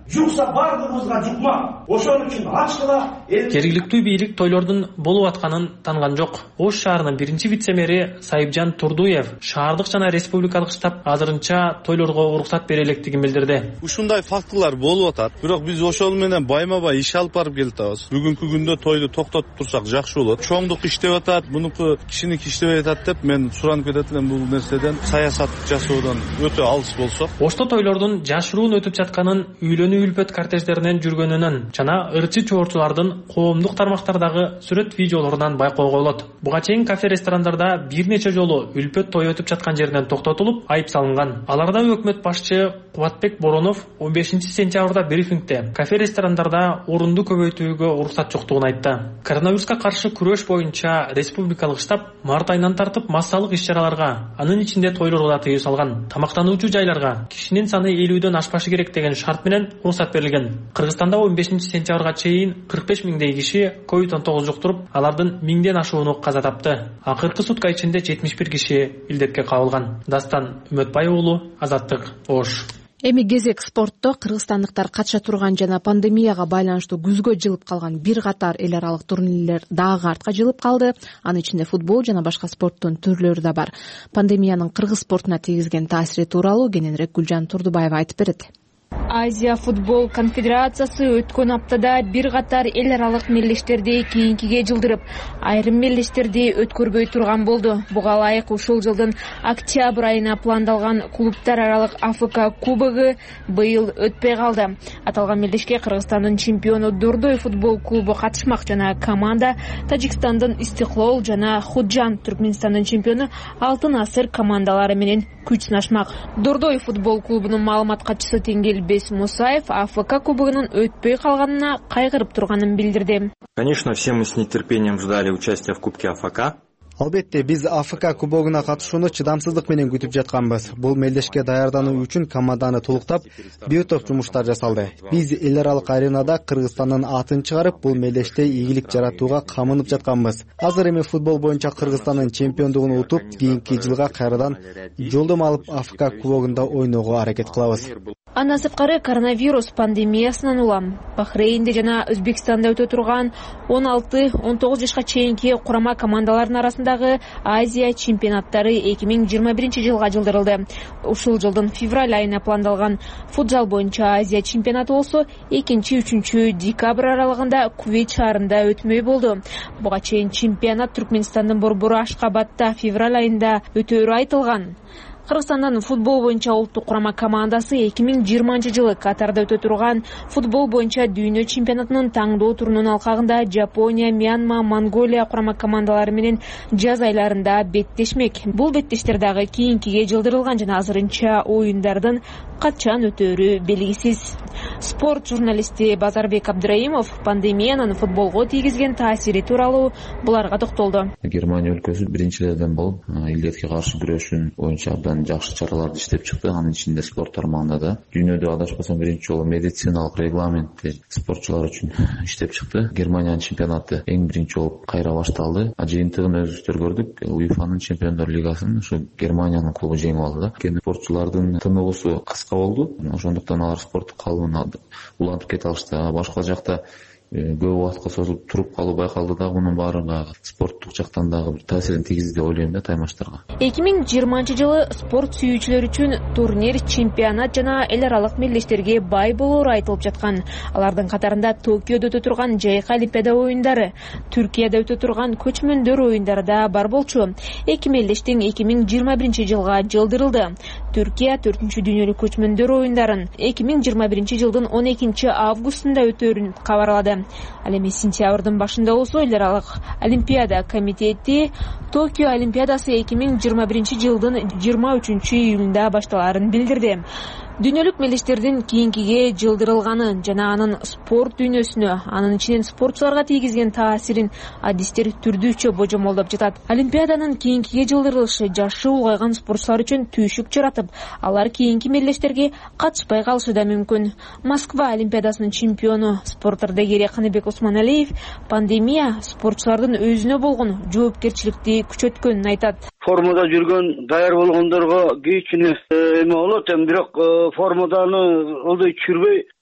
жукса баардыгыбызга жукмак. Ошон үчүн ачкыла. Жергиликтүү бийлик тойлордун болуп атканын таанган жок. Ош шаарынын биринчи вице-мэри Сайыпжан Турдуев шаардык жана республикалык штаб азырынча тойлорго уруксат бере электигин билдирди. Ушундай фактылар болуп атат. Бирок биз ошол менен байма-бай иш алып барып келатабыз. Бүгүнкү күндө тойлу токтотуп турсак жакшы болот. Чоңдук иштеп атат, мунуку кичинеки иштебей атат деп мен суранып кетет элем бул нерседен. Саясат жасоодон өтө алыс болсок. Ошто тойлордун жашыруун өтүп жатканын, үйлөнүү үлпөт кортеждеринен жүргөнүнөн жана ырчы чоорчулардын коомдук тармактардагы сүрөт видеолорунан байкоого болот. Буга чейин кафе ресторандарда бир нече жолу үлпөт той өтүп жаткан жеринен токтотулуп, айып салынган. Аларда өкмөт башчы Кубатбек Боронов он бешинчи сентябрда брифингде кафе ресторандарда орунду көбөйтүүгө уруксат жоктугун айтты. Коронавируска каршы күрөш боюнча республикалык штаб март айынан тартып массалык иш-чараларга, анын ичинде тойлорго да тыюу салган. Тамактануучу жайларга кишинин саны элүүдөн ашпашы керек деген шарт менен уруксат берилген. Кыргызстанда он бешинчи сентябрга чейин кырк беш миңдей киши ковид он тогуз жуктуруп, алардын миңден ашууну каза тапты. Акыркы сутка ичинде жетимиш бир киши илдетке кабылган. Дастан Үмөтбай уулу, Азаттык, Ош. Эми кезек спортто. Кыргызстандыктар катыша турган жана пандемияга байланыштуу күзгө жылып калган бир катар эл аралык турнирлер дагы артка жылып калды. Анын ичинде футбол жана башка спорттун түрлөрү да бар. Пандемиянын кыргыз спортуна тийгизген таасири тууралуу кененирээк Гүлжан Турдубаева айтып берет. Азия футбол конфедерациясы өткөн аптада бир катар эл аралык мелдештерди кийинкиге жылдырып, айрым мелдештерди өткөрбөй турган болду. Буга ылайык ушул жылдын октябрь айына пландалган клубтар аралык АФК кубогу быйыл өтпөй калды. Аталган мелдешке Кыргызстандын чемпиону Дордой футбол клубу катышмак жана команда Тажикстандын Истиклол жана Худжан Түркмөнстандын чемпиону Алтын Асыр командалары менен күч сынашмак. Дордой футбол клубунун маалымат катчысы Тенгелбес Мусаев АФК кубогунун өтпөй калганына кайгырып турганын билдирди. Конечно, все мы с нетерпением ждали участия в Кубке АФК. Албетте, биз АФК кубогуна катышууну чыдамсыздык менен күтүп жатканбыз. Бул мелдешке даярдануу үчүн команданы толуктап, бир топ жумуштар жасалды. Биз эл аралык аренада Кыргызстандын атын чыгарып, бул мелдеште ийгилик жаратууга камынып жатканбыз. Азыр эми футбол боюнча Кыргызстандын чемпиондугун утуп, кийинки жылга кайрадан жолдомо алып АФК кубогунда ойноого аракет кылабыз. Андан сырткары коронавирус пандемиясынан улам Бахрейнде жана Өзбекстанда өтө турган он алты он тогуз жашка чейинки курама командалардын арасындагы Азия чемпионаттары эки миң жыйырма биринчи жылга жылдырылды. Ушул жылдын февраль айына пландалган футзал боюнча Азия чемпионаты болсо экинчи үчүнчү декабрь аралыгында Кувейт шаарында өтмөй болду. Буга чейин чемпионат Түркмөнстандын борбору Ашкабадта февраль айында өтөөрү айтылган. Кыргызстандын футбол боюнча улуттук курама командасы эки миң жыйырманчы жылы Катарда өтө турган футбол боюнча дүйнө чемпионатынын таңдоо турунун алкагында Жапония, Мьянма, Монголия курама командалары менен жаз айларында беттешмек. Бул беттештер дагы кийинкиге жылдырылган жана азырынча оюндардын качан өтөөрү белгисиз. Спорт журналисти Базарбек Абдраимов пандемиянын футболго тийгизген таасири тууралуу буларга токтолду. Германия өлкөсү биринчилерден болуп, илдетке каршы күрөшүүн боюнча абдан жакшы чараларды иштеп чыкты. Анын ичинде спорт тармагында да дүйнөдө адашпасам биринчи жолу медициналык регламентти спортчулар үчүн иштеп чыкты. Германиянын чемпионаты эң биринчи болуп кайра башталды. Жыйынтыгын өзүбүздөр көрдүк. УЕФАнын чемпиондор лигасын ушу Германиянын клубу жеңип алды да. Кene спортчулардын тыныгуусу кыска болду. Ошондуктан алар спорттук калыбын улантып кете алышты. Башка жакта көп убакытка созулуп туруп калуу байкалды да, мунун баары спорттук жактан дагы бир таасирин тийгизди деп ойлойм да таймаштарга. эки миң жыйырманчы жылы спорт сүйүүчүлөр үчүн турнир, чемпионат жана эл аралык мелдештерге бай болоору айтылып жаткан. Алардын катарында Токиодо өтө турган жайкы олимпиада оюндары, Түркияда өтө турган көчмөндөр оюндары да бар болчу. Эки мелдештин эки миң жыйырма биринчи жылга жылдырылды. Түркия төртүнчү дүйнөлүк көчмөндөр оюндарын эки миң жыйырма биринчи жылдын он экинчи августунда өтөөрүн кабарлады. Ал эми сентябрдын башында болсо эл аралык олимпиада комитети Токио олимпиадасы эки миң жыйырма биринчи жылдын жыйырма үчүнчү июлунда башталаарын билдирди. Дүйнөлүк мелдештердин кийинкиге жылдырылганын жана анын спорт дүйнөсүнө, анын ичинен спортчуларга тийгизген таасирин адистер түрдүүчө божомолдоп жатат. Олимпиаданын кийинкиге жылдырылышы жашы улгайган спортчулар үчүн түйшүк жаратып, алар кийинки мелдештерге катышпай калышы да мүмкүн. Москва олимпиадасынын чемпиону, спорт ардагери Каныбек Усманалиев пандемия спортчулардын өзүнө болгон жоопкерчиликти күчөткөнүн айтат. Формада жүргөн, даяр болгондорго кийичине эме болот, эми бирок формаданы олдой чүрбөй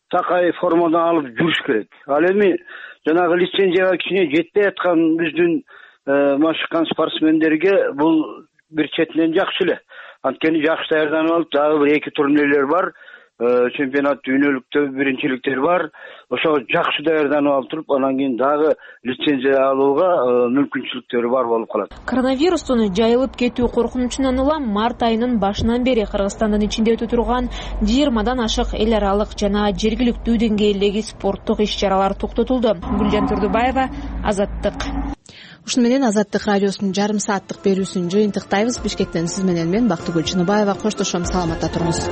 такай формадан алып жүрүш керек. Ал эми жанагы лицензияга кичине жетпей аткан биздин машыккан спортсмендерге бул бир четинен жакшы эле. Анткени жакшы даярданып алып, дагы бир эки турнирлер бар. Чемпионат, дүйнөлүктө биринчиликтер бар. Ошого жакшы даярданып алып туруп, анан кийин дагы лицензия алууга мүмкүнчүлүктөрү бар болуп калат. Коронавирустун жайылып кетүү коркунучунан улам март айынын башынан бери Кыргызстандын ичинде өтө турган жыйырмадан ашык эл аралык жана жергиликтүү деңгээлдеги спорттук иш-чаралар токтотулду. Гүлжан Турдубаева, Азаттык. Ушуну менен Азаттык радиосунун жарым сааттык берүүсүн жыйынтыктайбыз. Бишкектен сиз менен мен Бактыгүл Чыныбаева коштошом. Саламатта туруңуз.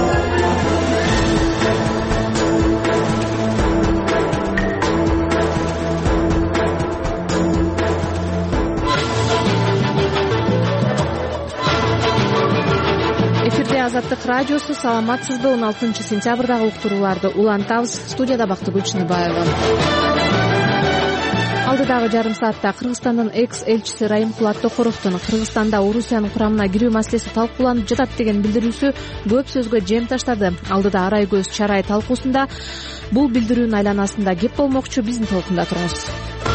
Эфирде Азаттык радиосу. Саламатсызбы? он алтынчы сентябрдагы уктурууларды улантабыз. Студияда Бактыгүл Чыныбаева. Алдыдагы жарым саатта Кыргызстандын экс-элчиси Райымкулат Токуровдун Кыргызстанда Орусиянын курамына кирүү маселеси талкууланып жатат деген билдирүүсү көп сөзгө жем таштады. Алдыда Арай көз чарай талкуусунда бул билдирүүнүн айланасында кеп болмокчу. Биздин толкунда туруңуз.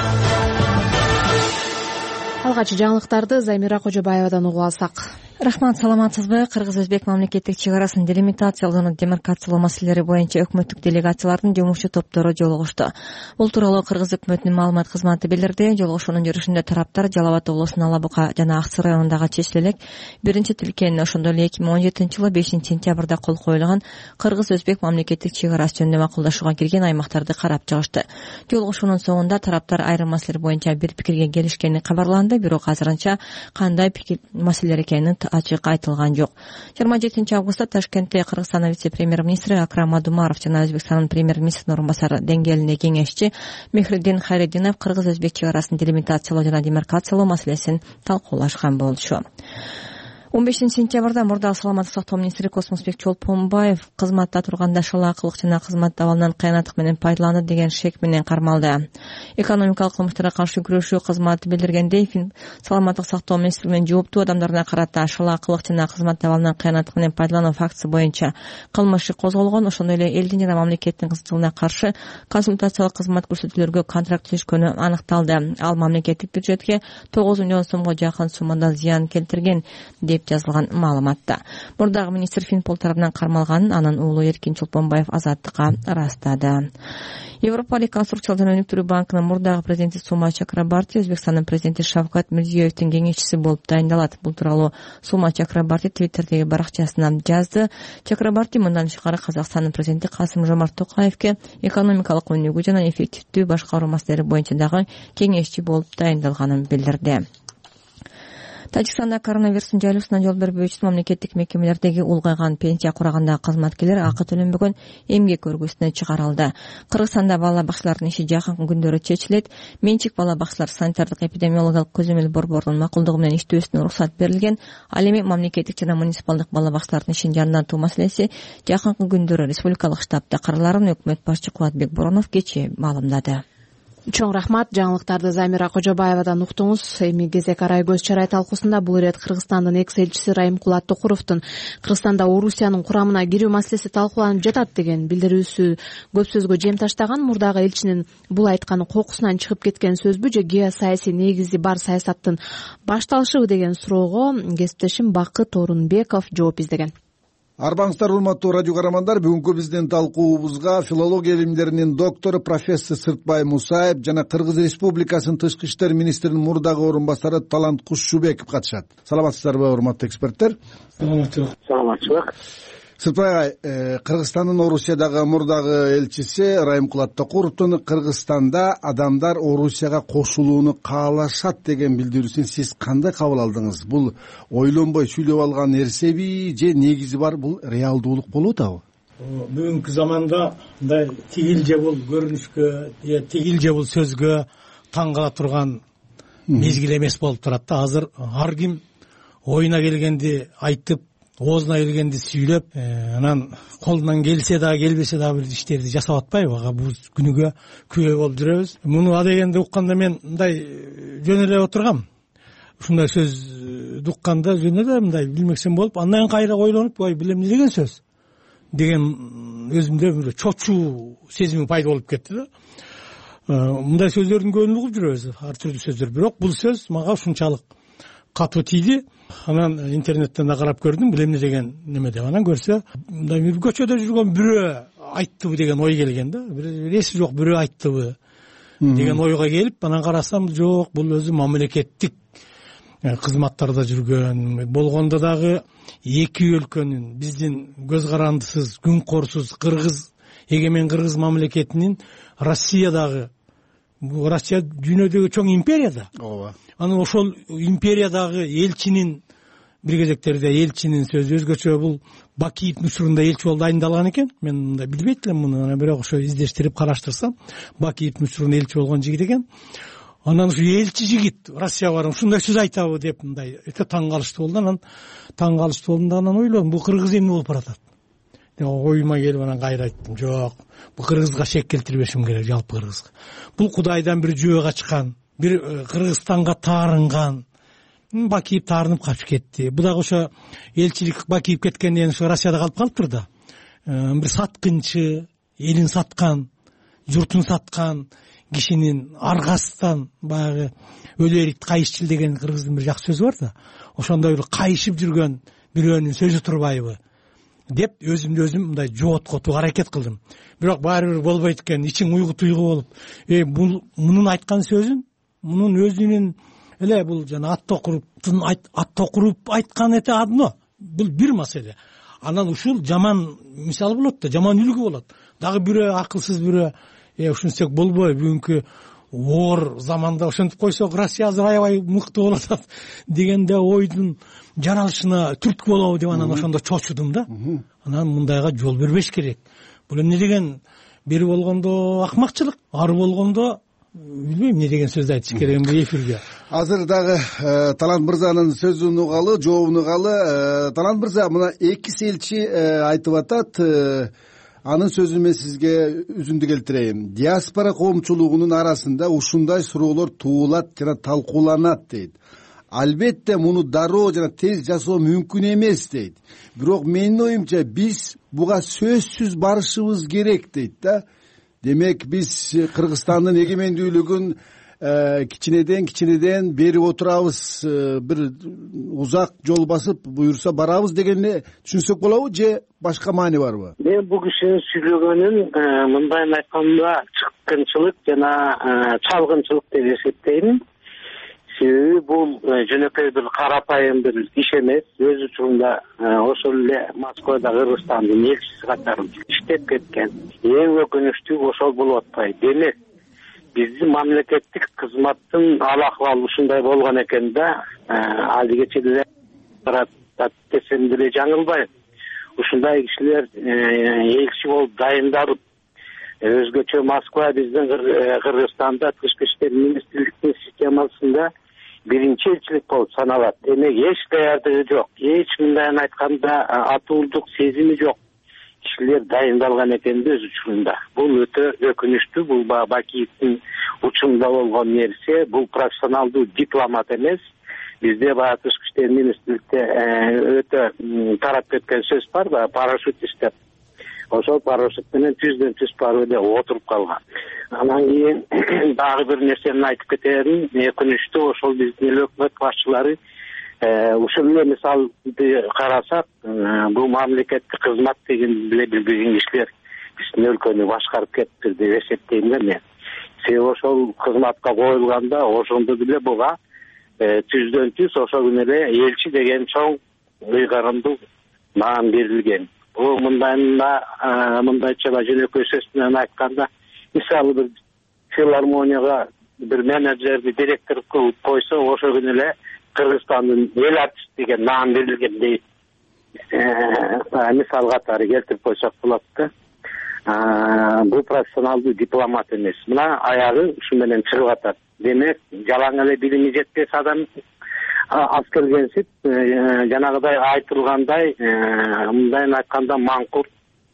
Алгач жаңылыктарды Замира Кожобаевадан угуп алсак. Рахмат, саламатсызбы? Кыргыз-өзбек мамлекеттик чек арасын делимитациялоо жана демаркациялоо маселелери боюнча өкмөттүк делегациялардын жумушчу топтору жолугушту. Бул тууралуу Кыргыз өкмөтүнүн маалымат кызматы билдирди. Жолугушуунун жүрүшүндө тараптар Жалал Абад облусунун Ала Бука жана Ак Сыр районундагы чечиле элек биринчи тилкени, ошондой эле эки миң он жетинчи жылы бешинчи сентябрда кол коюлган Кыргыз-өзбек мамлекеттик чек арасы жөнүндө макулдашууга кирген аймактарды карап чыгышты. Жолугушуунун соңунда тараптар айрым маселелер боюнча бир пикирге келишкени кабарланды, бирок азырынча кандай пикир маселелер экенин ачык айтылган жок. жыйырма жетинчи августта Ташкентте Кыргызстандын вице-премьер-министри Акрам Адумаров жана Өзбекстандын премьер-министринин орун басары деңгээлиндеги кеңешчи Мехриддин Хайреддинов Кыргыз-өзбек чек арасын делимитациялоо жана демаркациялоо маселесин талкуулашкан болчу. он бешинчи сентябрда мурдагы саламаттык сактоо министри Космосбек Чолпонбаев кызматта турганда шалаакылык жана кызмат абалынан кыянаттык менен пайдаланды деген шек менен кармалды. Экономикалык кылмыштарга каршы күрөшүү кызматы билдиргендей, саламаттык сактоо министрлигинин жооптуу адамдарына карата шалаакылык жана кызмат абалынан кыянаттык менен пайдалануу фактысы боюнча кылмыш иши козголгон. Ошондой эле элдин жана мамлекеттин кызыкчылыгына каршы консультациялык кызмат көрсөтүүлөргө контракт түзүшкөнү аныкталды. Ал мамлекеттик бюджетке тогуз миллион сомго жакын суммада зыян келтирген деп жазылган маалыматта. Мурдагы министр Финпол тарабынан кармалганын анын уулу Эркин Чолпонбаев Азаттыкка ырастады. Европа реконструкциялык жана өнүктүрүү банкынын мурдагы президенти Сума Чакрабарти Өзбекстандын президенти Шавкат Мирзиёевдин кеңешчиси болуп дайындалат. Бул тууралуу Сума Чакрабарти Твиттердеги баракчасына жазды. Чакрабарти мындан тышкары Казакстандын президенти Касым Жомарт Токаевке экономикалык өнүгүү жана эффективдүү башкаруу маселелери боюнча дагы кеңешчи болуп дайындалганын билдирди. Тажикстанда коронавирустун жайылуусуна жол бербөө үчүн мамлекеттик мекемелердеги улгайган пенсия курагындагы кызматкерлер акы төлөнбөгөн эмгек өргөсүнө чыгарылды. Кыргызстанда бала бакчалардын иши жакынкы күндөрү чечилет. Менчик бала бакчалар санитардык эпидемиологиялык көзөмөл борборунун макулдугу менен иштөөсүнө уруксат берилген. Ал эми мамлекеттик жана муниципалдык бала бакчалардын ишин жандантуу маселеси жакынкы күндөрү республикалык штабта караларын өкмөт башчы Кубатбек Боронов кечээ маалымдады. Чоң рахмат. Жаңылыктарды Замира Кожобаевадан уктуңуз. Эми кезек Арай көз чарай талкуусунда бул ирет Кыргызстандын экс-элчиси Райымкулат Токуровдун Кыргызстанда Орусиянын курамына кирүү маселеси талкууланып жатат деген билдирүүсү көп сөзгө жем таштаган. Мурдагы элчинин бул айтканы кокусунан чыгып кеткен сөзбү же геосаясий негизи бар саясаттын башталышыбы деген суроого кесиптешим Бакыт Орунбеков жооп издеген. Арбаңыздар, урматтуу радио каармандар, бүгүнкү биздин талкуубузга филология илимдеринин доктору профессор Сыртбай Мусаев жана Кыргыз Республикасынын тышкы иштер министринин мурдагы орун басары Талант Кушчубеков катышат. Саламатсыздарбы, урматтуу эксперттер? Саламатчылык. Сыртбай агай, Кыргызстандын Орусиядагы мурдагы элчиси Райымкулат Токуровдун Кыргызстанда адамдар Орусияга кошулууну каалашат деген билдирүүсүн сиз кандай кабыл алдыңыз? Бул ойлонбой сүйлөп алган нерсеби же негизи бар бул реалдуулук болуп атабы? Бүгүнкү заманда мындай тигил же бул көрүнүшкө, же тигил же бул сөзгө таң кала турган мезгил эмес болуп турат да. Азыр ар ким оюна келгенди айтып, оозуна келгенди сүйлөп, анан колунан келсе да келбесе да бир иштерди жасап атпайбы? Ага бул күнүгө күбө болуп жүрөбүз. Муну адегенди укканда мен мындай жөн эле отургам. Ушундай сөз укканда жөн эле мындай билмексем болуп, андан кайра ойлонуп, ой билем эмне деген сөз? деген өзүмдө бир чочуу сезимим пайда болуп кетти да. Мындай сөздөрдүн көбүн угуп жүрөбүз, ар түрдүү сөздөр, бирок бул сөз мага ушунчалык катуу тийди. Анан интернеттен да карап көрдүм, бул эмне деген неме деп. Анан көрсө мындай бир көчөдө жүргөн бирөө айттыбы деген ой келген да. Бир эси жок бирөө айттыбы деген ойго келип, анан карасам жок, бул өзү мамлекеттик кызматтарда жүргөн, болгондо дагы эки өлкөнүн, биздин көз карандысыз, күн корсуз кыргыз, эгемен кыргыз мамлекетинин Россиядагы, Россия дүйнөдөгү чоң империя да. Ооба. Анан ошол империядагы элчинин бир кезектерде элчинин сөзү өзгөчө, бул Бакиевдин учурунда элчи болуп дайындалган экен. Мен мындай билбейт элем муну, бирок ошо издештирип караштырсам, Бакиевдин учурунда элчи болгон жигит экен. Анан ушу элчи жигит Россияга барып ушундай сөз айтабы деп мындай өтө таң калыштуу болду. Анан таң калыштуу болдум да, анан ойлодум, бул кыргыз эмне болуп баратат деп оюма келип, анан кайра айттым, жок, бул кыргызга шек келтирбешим керек, жалпы кыргызга. Бул Кудайдан бир жөө качкан, бир Кыргызстанга таарынган. Бакиев таарынып качып кетти. Бул дагы ошо элчилик Бакиев кеткенден ошо Россияда калып калыптыр да. Бир саткынчы, элин саткан, журтун саткан кишинин аргасынан баягы өлөр ит кайышчыл деген кыргыздын бир жакшы сөзү бар да. Ошондой бир кайышып жүргөн бирөөнүн сөзү турбайбы деп өзүмдү өзүм мындай жооткотууга аракет кылдым. Бирок баары бир болбойт экен, ичиң уйгу туйгу болуп, э бул мунун айткан сөзүн, мунун өзүнүн эле бул жана Аттокуруптун Аттокуруп айткан эте одно. Бул бир маселе. Анан ушул жаман мисал болот да, жаман үлгү болот. Дагы бирөө акылсыз бирөө, э ушинтсек болбой, бүгүнкү оор заманда ошентип койсок Россия азыр аябай мыкты болот атат дегенде ойдун жаралышына түрткү болобу деп анан ошондо чочудум да. Анан мындайга жол бербеш керек. Бул эмне деген, бери болгондо акмакчылык, ары болгондо билбейм эмне деген сөздү айтыш керек бу эфирге. Азыр дагы Талант мырзанын сөзүн угалы, жообун угалы. Талант мырза, мына эки элчи айтып атат. Анын сөзүн мен сизге үзүндү келтирейин. Диаспора коомчулугунун арасында ушундай суроолор туулат жана талкууланат дейт. Албетте муну дароо жана тез жасоо мүмкүн эмес дейт. Бирок менин оюмча биз буга сөзсүз барышыбыз керек дейт да. Демек биз Кыргызстандын эгемендүүлүгүн кичинеден кичинеден берип отурабыз, бир узак жол басып буюрса барабыз дегенди түшүнсөк болобу же башка маани барбы? Мен бул кишинин сүйлөгөнүн мындайын айтканда чыккынчылык жана чалгынчылык деп эсептейм. Себеби бул жөнөкөй бир карапайым бир иш эмес. Өз учурунда ошол эле Москвада Кыргызстандын элчиси катары иштеп кеткен. Эң өкүнүчтүү ошол болуп атпайбы. Демек биздин мамлекеттик кызматтын ал акыбалы ушундай болгон экен да, азыркече деле барат десем деле жаңылбайм. Ушундай кишилер элчи болуп дайындалып, өзгөчө Москва биздин Кыргызстанда тышкы иштер министрликтин системасында биринчи элчилик болуп саналат. Демек эч даярдыгы жок, эч мындайын айтканда атуулдук сезими жок кишилер дайындалган экен өз учурунда. Бул өтө өкүнүчтүү, бул Бакиевдин учурунда болгон нерсе, бул профессионалдуу дипломат эмес. Бизде баягы тышкы иштер министрликте өтө тарап кеткен сөз бар да, парашютист деп. Ошол парашют менен түздөн түз барып эле отуруп калган. Анан кийин дагы бир нерсени айтып кетерим, өкүнүчтүү ошол биздин эл өкмөт башчылары ушул эле мисалды карасак, бул мамлекеттик кызмат деген биле билбеген кишилер биздин өлкөнү башкарып кетиптир деп эсептейм да мен. Себеби ошол кызматка коюлганда ошондо деле буга түздөн түз ошол күнү эле элчи деген чоң ыйгарымдуу наам берилген. Бул мындайында мындайча жөнөкөй сөз менен айтканда, мисалы бир филармонияга бир менеджерди директор кылып койсо, ошол күнү эле Кыргызстандын эл артист деген наам берилген дейт. Мисал катары келтирип койсок болот да. Бул профессионалдуу дипломат эмес. Мына аягы ушу менен чыгып атат. Демек, жалаң эле билими жетпес адам аскергенсип, жанагыдай айтылгандай, мындайын айтканда маңкурт,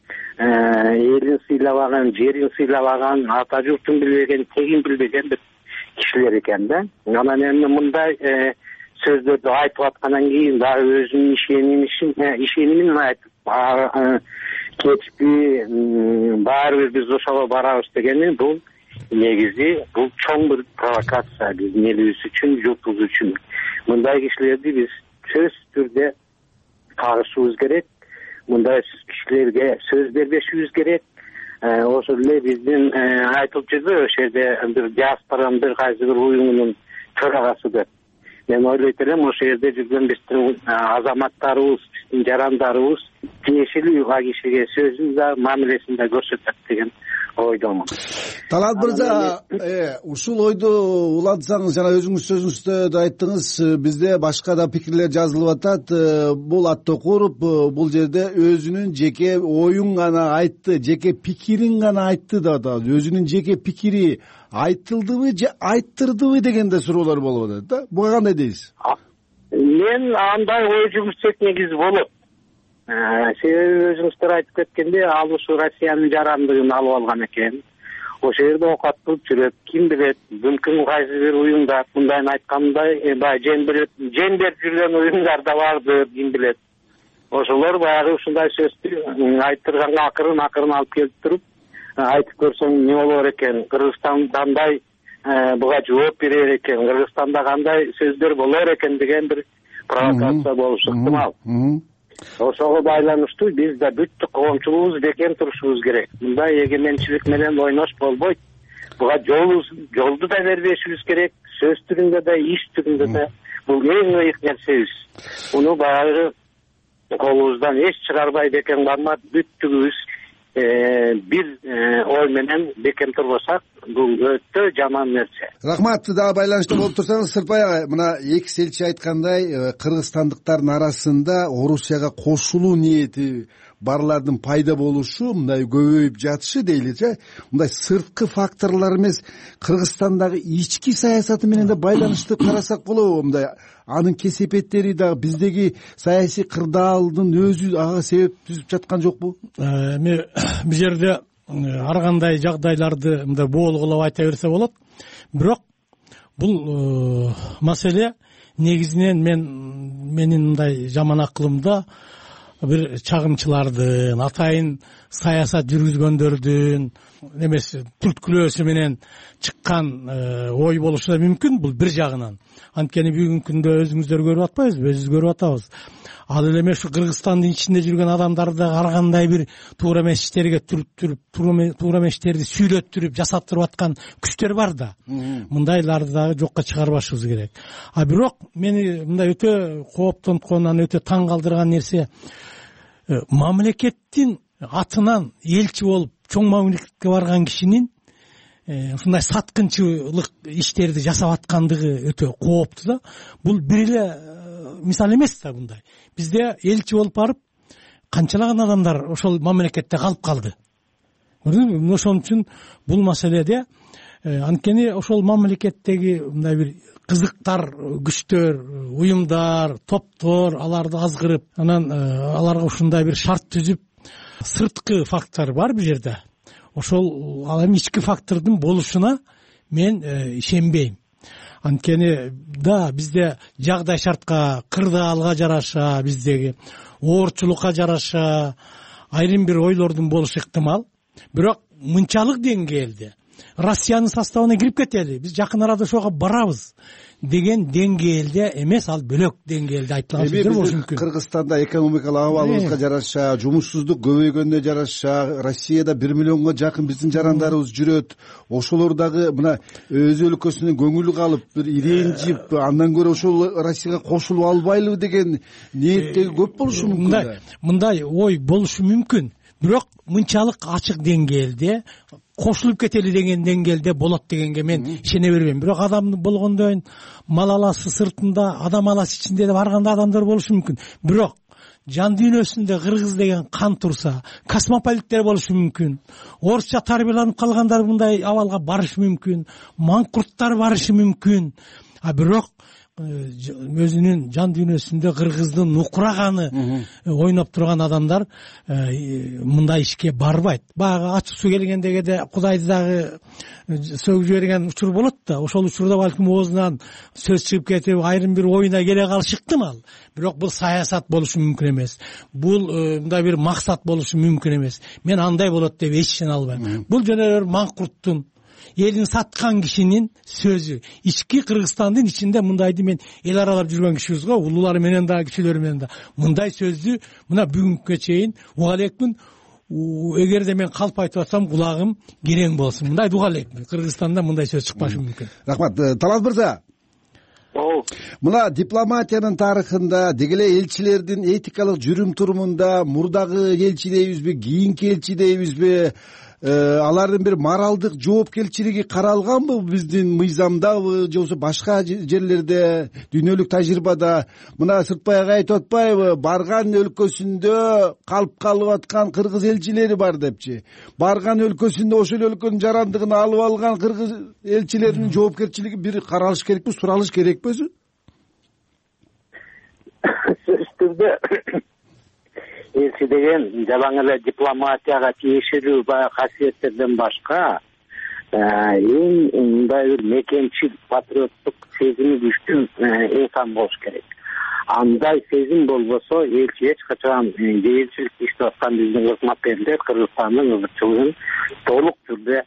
элин сыйлабаган, жерин сыйлабаган, ата журтун билбеген, тегин билбеген бир кишилер экен да. Анан эми мындай сөздөрдү айтып аткандан кийин дагы өзүнүн ишенимин ишенимин айтып кечки баарыбир биз ошого барабыз дегени бул негизи бул чоң бир провокация биздин элибиз үчүн, журтубуз үчүн. Мындай кишилерди биз сөзсүз түрдө кагышыбыз керек. Мындай кишилерге сөз бербешибиз керек. Ошол эле биздин айтылып жүрдү ошол жерде бир диаспоранын бир кайсы бир уюмунун төрагасы деп. Мен ойлойт элем ошол жерде жүргөн биздин азаматтарыбыз, биздин жарандарыбыз тиешелүү ага кишиге сөзүн да мамилесин да көрсөтөт деген ойдомун. Талат мырза, ушул ойду улантсаңыз, жана өзүңүз сөзүңүздө да айттыңыз, бизде башка да пикирлер жазылып атат. Бул Аттокуров бул жерде өзүнүн жеке оюн гана айтты, жеке пикирин гана айтты да, өзүнүн жеке пикири айтылдыбы же айттырдыбы деген да суроолор болуп атат да. Буга кандай дейсиз? Мен андай ой жүгүртсек негизи болот. Себеби өзүңүздөр айтып кеткендей, ал ушу Россиянын жарандыгын алып алган экен. Ошол жерде окаттылып жүрөт. Ким билет, мүмкүн кайсы бир уюмдар мындайын айткандай, баягы жем берип, жем берип жүргөн уюмдар да бардыр, ким билет. Ошолор баягы ушундай сөздү айттырганга акырын акырын алып келип туруп, айтып көрсөң эмне болор экен, Кыргызстан кандай буга жооп берер экен, Кыргызстанда кандай сөздөр болор экен деген бир провокация болушу ыктымал. Ошого байланыштуу биз да бүттү коомчулугубуз бекем турушубуз керек. Мындай эгеменчилик менен ойнош болбойт. Буга жол жолду да бербешибиз керек, сөз түрүндө да, иш түрүндө да. Бул эң ыйык нерсебиз. Муну баягы колубуздан эч чыгарбай бекем бармап, бүттүгүбүз бир ой менен бекем турбасак, бул өтө жаман нерсе. Рахмат. Дагы байланышта болуп турсаңыз, Сырпай ага, мына экс элчи айткандай, кыргызстандыктардын арасында Орусияга кошулуу ниети барлардын пайда болушу, мындай көбөйүп жатышы дейличи, мындай сырткы факторлор эмес, Кыргызстандагы ички саясаты менен да байланыштуу карасак болобу? Мындай анын кесепеттери дагы биздеги саясий кырдаалдын өзү ага себеп түзүп жаткан жокпу? Эми бул жерде ар кандай жагдайларды мындай боолгулап айта берсе болот. Бирок бул маселе негизинен мен менин мындай жаман акылымда бир чагымчылардын, атайын саясат жүргүзгөндөрдүн эмес түрткүлөөсү менен чыккан ой болушу да мүмкүн. Бул бир жагынан. Анткени бүгүнкү күндө өзүңүздөр көрүп атпайбызбы, өзүбүз көрүп атабыз. Ал эле эме ушу Кыргызстандын ичинде жүргөн адамдар да ар кандай бир туура эмес иштерге түрүп, туура эмес иштерди сүйлөттүрүп, жасаттырып аткан күчтөр бар да. Мындайларды дагы жокко чыгарбашыбыз керек. А бирок мени мындай өтө кооптонткон, анан өтө таң калтырган нерсе, мамлекеттин атынан элчи болуп чоң мамлекетке барган кишинин ушундай саткынчылык иштерди жасап аткандыгы өтө кооптуу да. Бул бир эле мисал эмес да мындай. Бизде элчи болуп барып канчалаган адамдар ошол мамлекетте калып калды. Көрдүңүзбү? Ошон үчүн бул маселеде анткени ошол мамлекеттеги мындай бир кызыктар, күчтөр, уюмдар, топтор, аларды азгырып, анан аларга ушундай бир шарт түзүп, сырткы фактор бар бул жерде. Ошол ал эми ички фактордун болушуна мен ишенбейм. Анткени да бизде жагдай шартка, кырдаалга жараша, биздеги оорчулукка жараша айрым бир ойлордун болушу ыктымал. Бирок мынчалык деңгээлде Россиянын составына кирип кетели, биз жакын арада ошого барабыз деген деңгээлде эмес, ал бөлөк деңгээлде айтылган сөздөр болушу мүмкүн. Кыргызстанда экономикалык абалыбызга жараша, жумушсуздук көбөйгөнүнө жараша, Россияда бир миллионго жакын биздин жарандарыбыз жүрөт. Ошолор дагы мына өз өлкөсүнөн көңүлү калып, бир ирэнжип, андан көрө ошол Россияга кошулуп албайлыбы деген ниеттеги көп болушу мүмкүн. Мындай ой болушу мүмкүн. Бирок мынчалык ачык деңгээлде кошулуп кетели деген деңгээлде болот дегенге мен ишене бербейм. Бирок адам болгондон мал аласы сыртында, адам аласы ичинде деп ар кандай адамдар болушу мүмкүн. Бирок жан дүйнөсүндө кыргыз деген кан турса, космополиттер болушу мүмкүн. Орусча тарбияланып калгандар мындай абалга барышы мүмкүн. Маңкурттар барышы мүмкүн. А бирок өзүнүн жан дүйнөсүндө кыргыздын укураганы ойноп турган адамдар мындай ишке барбайт. Баягы ачык суу келгенде кээде Кудайды дагы сөгүп жиберген учур болот да, ошол учурда балким оозунан сөз чыгып кетип айрым бир оюна келе калышы ыктымал. Бирок бул саясат болушу мүмкүн эмес. Бул мындай бир максат болушу мүмкүн эмес. Мен андай болот деп эч ишене албайм. Бул жана бир маңкурттун, элин саткан кишинин сөзү. Ички Кыргызстандын ичинде мындайды мен эл аралап жүргөн кишибиз го, улуулары менен да, кичилери менен да мындай сөздү мына бүгүнкүгө чейин уга элекмин. Эгерде мен калп айтып атсам кулагым керең болсун. Мындай уга элекмин. Кыргызстанда мындай сөз чыкпашы мүмкүн. Рахмат. Талас мырза. Мына дипломатиянын тарыхында деги эле элчилердин этикалык жүрүм турумунда мурдагы элчи дейбизби, кийинки элчи дейбизби, алардын бир моралдык жоопкерчилиги каралганбы биздин мыйзамдабы же болбосо башка жерлерде, дүйнөлүк тажрыйбада? Мына Сыртбай ага айтып атпайбы, барган өлкөсүндө калып калып аткан кыргыз элчилери бар депчи. Барган өлкөсүндө ошол өлкөнүн жарандыгын алып алган кыргыз элчилеринин жоопкерчилиги бир каралыш керекпи, суралыш керекпи өзү? Сөзсүз түрдө элчи деген жалаң эле дипломатияга тиешелүү баягы касиеттерден башка эң мындай бир мекенчил, патриоттук сезими күчтүү инсан болуш керек. Андай сезим болбосо элчи эч качан элчилик иштеп аткан биздин кызматкерлер Кыргызстандын ыргызчылыгын толук түрдө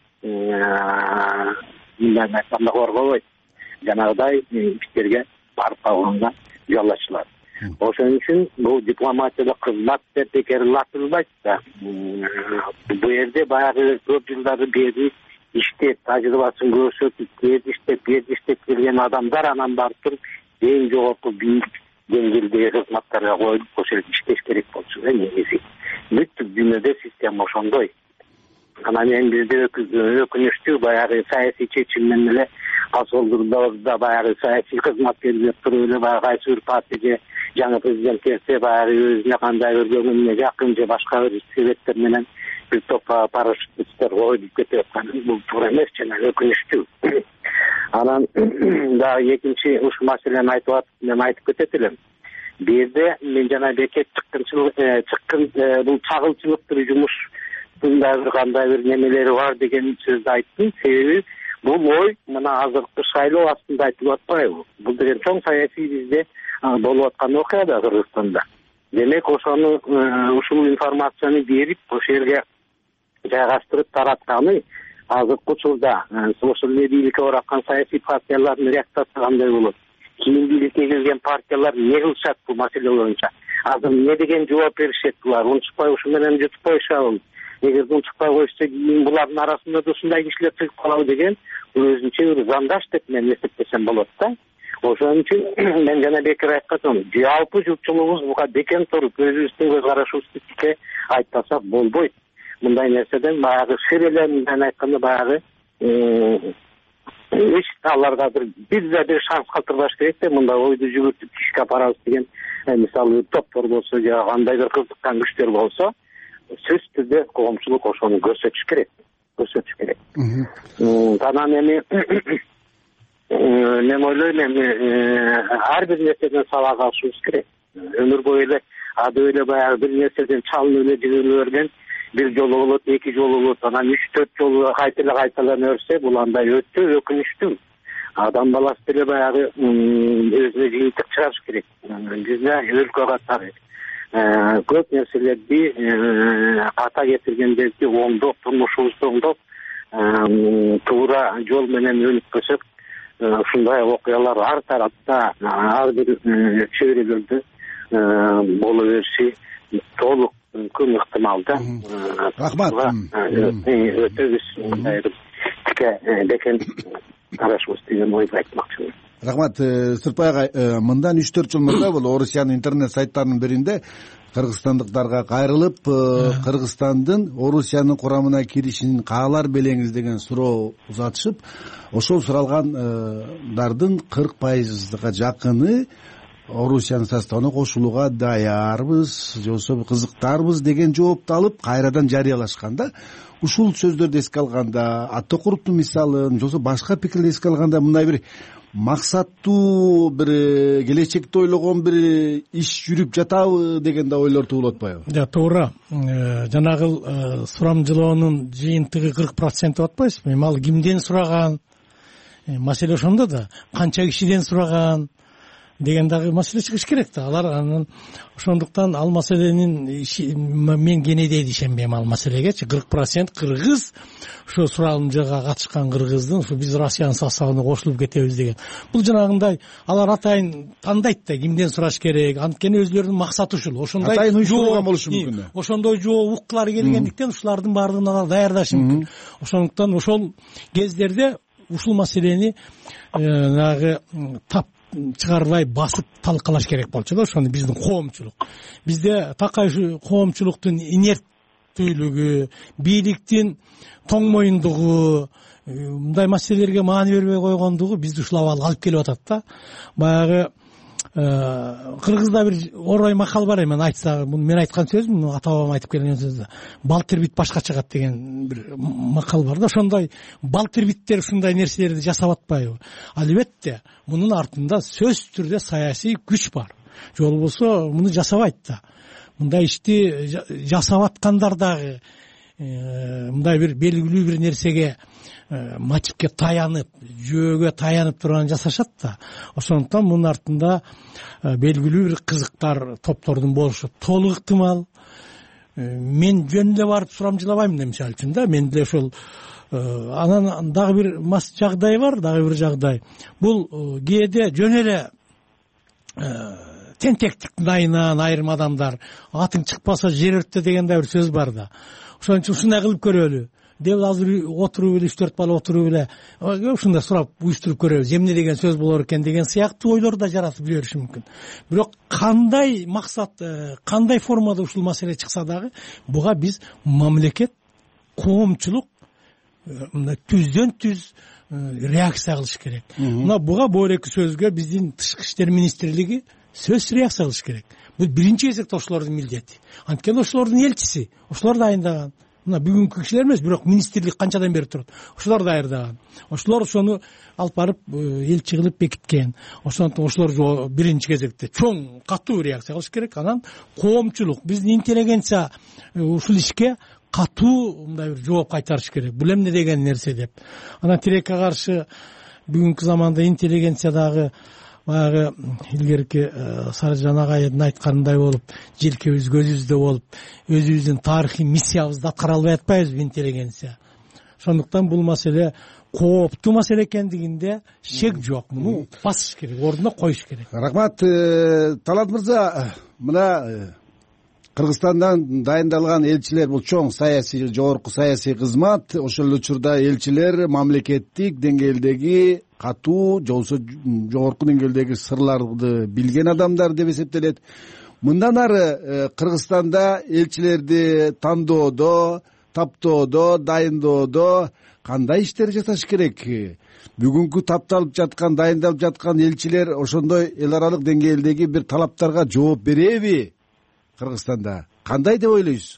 мындай айтканда коргобойт. Жанагыдай иштерге барып калганда жалачылат. Ошон үчүн бул дипломатияда кызмат деп бекер латылбайт да. Бул жерде баягы көп жылдары бери иштеп, тажрыйбасын көрсөтүп, кээ иштеп, кээ иштеп келген адамдар анан барып туруп эң жогорку бийлик деңгээлдеги кызматтарга коюлуп ошол иштеш керек болчу да негизи. Бүт дүйнөдө система ошондой. Анан эми бизде өкүнүчтүү баягы саясий чечим менен эле посолдукта баягы саясий кызматкерлер туруп эле баягы кайсы бир партияга жаңы президент келсе баягы өзүнө кандай бир көңүлүнө жакын же башка бир себептер менен бир топ парашютисттер коюлуп кетип атканы бул туура эмес жана өкүнүчтүү. Анан дагы экинчи ушул маселени айтып атып мен айтып кетет элем. Бул жерде мен жана бекет чыккынчылык чыккын бул чагылчылыктуу жумуш да бир кандай бир немелери бар деген сөздү айттым. Себеби бул ой мына азыркы шайлоо астында айтылып атпайбы? Бул деген чоң саясий бизде болуп аткан окуя да Кыргызстанда. Демек ошону ушул информацияны берип, ошол жерге жайгаштырып таратканы азыркы учурда ошол эле бийликке бараткан саясий партиялардын реакциясы кандай болот? Кийин бийликке келген партиялар эмне кылышат бул маселе боюнча? Азыр эмне деген жооп беришет булар? Унчукпай ушу менен жутуп коюшабы? Эгер унчукпай коюшса кийин булардын арасында да ушундай кишилер чыгып калабы деген бул өзүнчө бир зандаш деп мен эсептесем болот да. Ошон үчүн мен жана бекер айткансам, жалпы журтчулугубуз буга бекем туруп, өзүбүздүн көз карашыбызды тике айтпасак болбойт. Мындай нерседен баягы шир эле мындай айтканда баягы эч аларга бир бир да бир шанс калтырбаш керек да, мындай ойду жүгүртүп ишке апарабыз деген мисалы топтор болсо же кандай бир кызыккан күчтөр болсо, сөзсүз түрдө коомчулук ошону көрсөтүш керек, көрсөтүш керек. Анан эми мен ойлойм эми ар бир нерседен сабак алышыбыз керек. Өмүр бою эле ады эле баягы бир нерседен чалынып эле жүрө берген бир жолу болот, эки жолу болот, анан үч төрт жолу кайтала кайталана берсе, бул андай өтө өкүнүчтүү. Адам баласы деле баягы өзүнө жыйынтык чыгарыш керек. Бизде өлкө катары көп нерселерди ата кетиргендерди оңдоп, турмушубузду оңдоп, туура жол менен өнүкпөсөк, ушундай окуялар ар тарапта, ар бир чөйрөлөрдө боло бериши толук мүмкүн, ыктымал да. Рахмат. Өтө биз мындай бир тике бекем карашыбыз деген ойду айтмакчымын. Рахмат. Сыртбай агай, мындан үч төрт жыл мурда бул Орусиянын интернет сайттарынын биринде кыргызстандыктарга кайрылып, Кыргызстандын Орусиянын курамына киришин каалар белеңиз деген суроо узатышып, ошол суралгандардын кырк пайызга жакыны Орусиянын составына кошулууга даярбыз, же болбосо кызыктарбыз деген жоопту алып кайрадан жарыялашкан да. Ушул сөздөрдү эске алганда, Аттокуровдун мисалын, же болбосо башка пикирди эске алганда, мындай бир максаттуу бир келечекти ойлогон бир иш жүрүп жатабы деген да ойлор туулуп атпайбы? жок, туура. Жанагы сурамжылоонун жыйынтыгы кырк процент деп атпайсызбы? Эми ал кимден сураган, маселе ошондо да. Канча кишиден сураган деген дагы маселе чыгыш керек да. Алар анан ошондуктан ал маселенин мен кенедей ишенбейм ал маселегечи. кырк процент кыргыз ошо сурамжыга катышкан кыргыздын ушу биз Россиянын составына кошулуп кетебиз деген. Бул жанагындай алар атайын тандайт да кимден сураш керек. Анткени өзлөрүнүн максаты ушул. Ошондой атайын уюштурулган болушу мүмкүн да. Ошондой жооп уккылары келгендиктен ушулардын баардыгын алар даярдашы мүмкүн. Ошондуктан ошол кездерде ушул маселени нагы тап чыгарбай басып талкалаш керек болчу да. Ошону биздин коомчулук. Бизде такай ушу коомчулуктун инерттүүлүгү, бийликтин тоң моюндугу, мындай маселелерге маани бербей койгондугу бизди ушул абалга алып келип атат да. Баягы кыргызда бир орой макал бар эми, айтса, муну мен айткан сөзмүн, ата бабам айтып келген сөз. Балтыр бит башка чыгат деген бир макал бар да. Ошондой балтыр биттер ушундай нерселерди жасап атпайбы? Албетте мунун артында сөзсүз түрдө саясий күч бар. Же болбосо муну жасабайт да. Мындай ишти жасап аткандар дагы мындай бир белгилүү бир нерсеге, мотивке таянып, жүйөгө таянып турган жасашат да. Ошондуктан мунун артында белгилүү бир кызыктар, топтордун болушу толук ыктымал. Мен жөн эле барып сурамжылабайм да, мисалы үчүн да. Мен деле ошол анан дагы бир жагдай бар, дагы бир жагдай. Бул кээде жөн эле тентектиктин айынан айрым адамдар атың чыкпаса жер өрттө деген да бир сөз бар да. Ошон үчүн ушундай кылып көрөлү деп азыр отуруп эле үч төрт бала отуруп эле ушундай сурап уюштуруп көрөбүз, эмне деген сөз болор экен деген сыяктуу ойлор да жаратып жибериши мүмкүн. Бирок кандай максат, кандай формада ушул маселе чыкса дагы буга биз мамлекет, коомчулук түздөн түз реакция кылыш керек. Мына буга бул эки сөзгө биздин тышкы иштер министрлиги сөзсүз реакция кылыш керек. Бул биринчи кезекте ошолордун милдети. Анткени ошолордун элчиси, ошолор дайындаган. Мына бүгүнкү кишилер эмес, бирок министрлик канчадан бери турат. Ошолор даярдаган. Ошолор ошону алып барып элчи кылып бекиткен. Ошондуктан ошолор биринчи кезекте чоң катуу реакция кылыш керек. Анан коомчулук, биздин интеллигенция ушул ишке катуу мындай бир жооп кайтарыш керек. Бул эмне деген нерсе деп. Анан тилекке каршы бүгүнкү заманда интеллигенция дагы баягы илгерки Сарыжан агайдын айтканындай болуп, желкебиз көзүбүздө болуп, өзүбүздүн тарыхый миссиябызды аткара албай атпайбызбы интеллигенция. Ошондуктан бул маселе кооптуу маселе экендигинде шек жок. Муну басыш керек, ордуна коюш керек. Рахмат. Талат мырза, мына Кыргызстандан дайындалган элчилер бул чоң саясий, жогорку саясий кызмат. Ошол учурда элчилер мамлекеттик деңгээлдеги катуу же болбосо жогорку деңгээлдеги сырларды билген адамдар деп эсептелет. Мындан ары Кыргызстанда элчилерди тандоодо, таптоодо, дайындоодо кандай иштер жасаш керек? Бүгүнкү тапталып жаткан, дайындалып жаткан элчилер ошондой эл аралык деңгээлдеги бир талаптарга жооп береби? Кыргызстанда кандай деп ойлойсуз?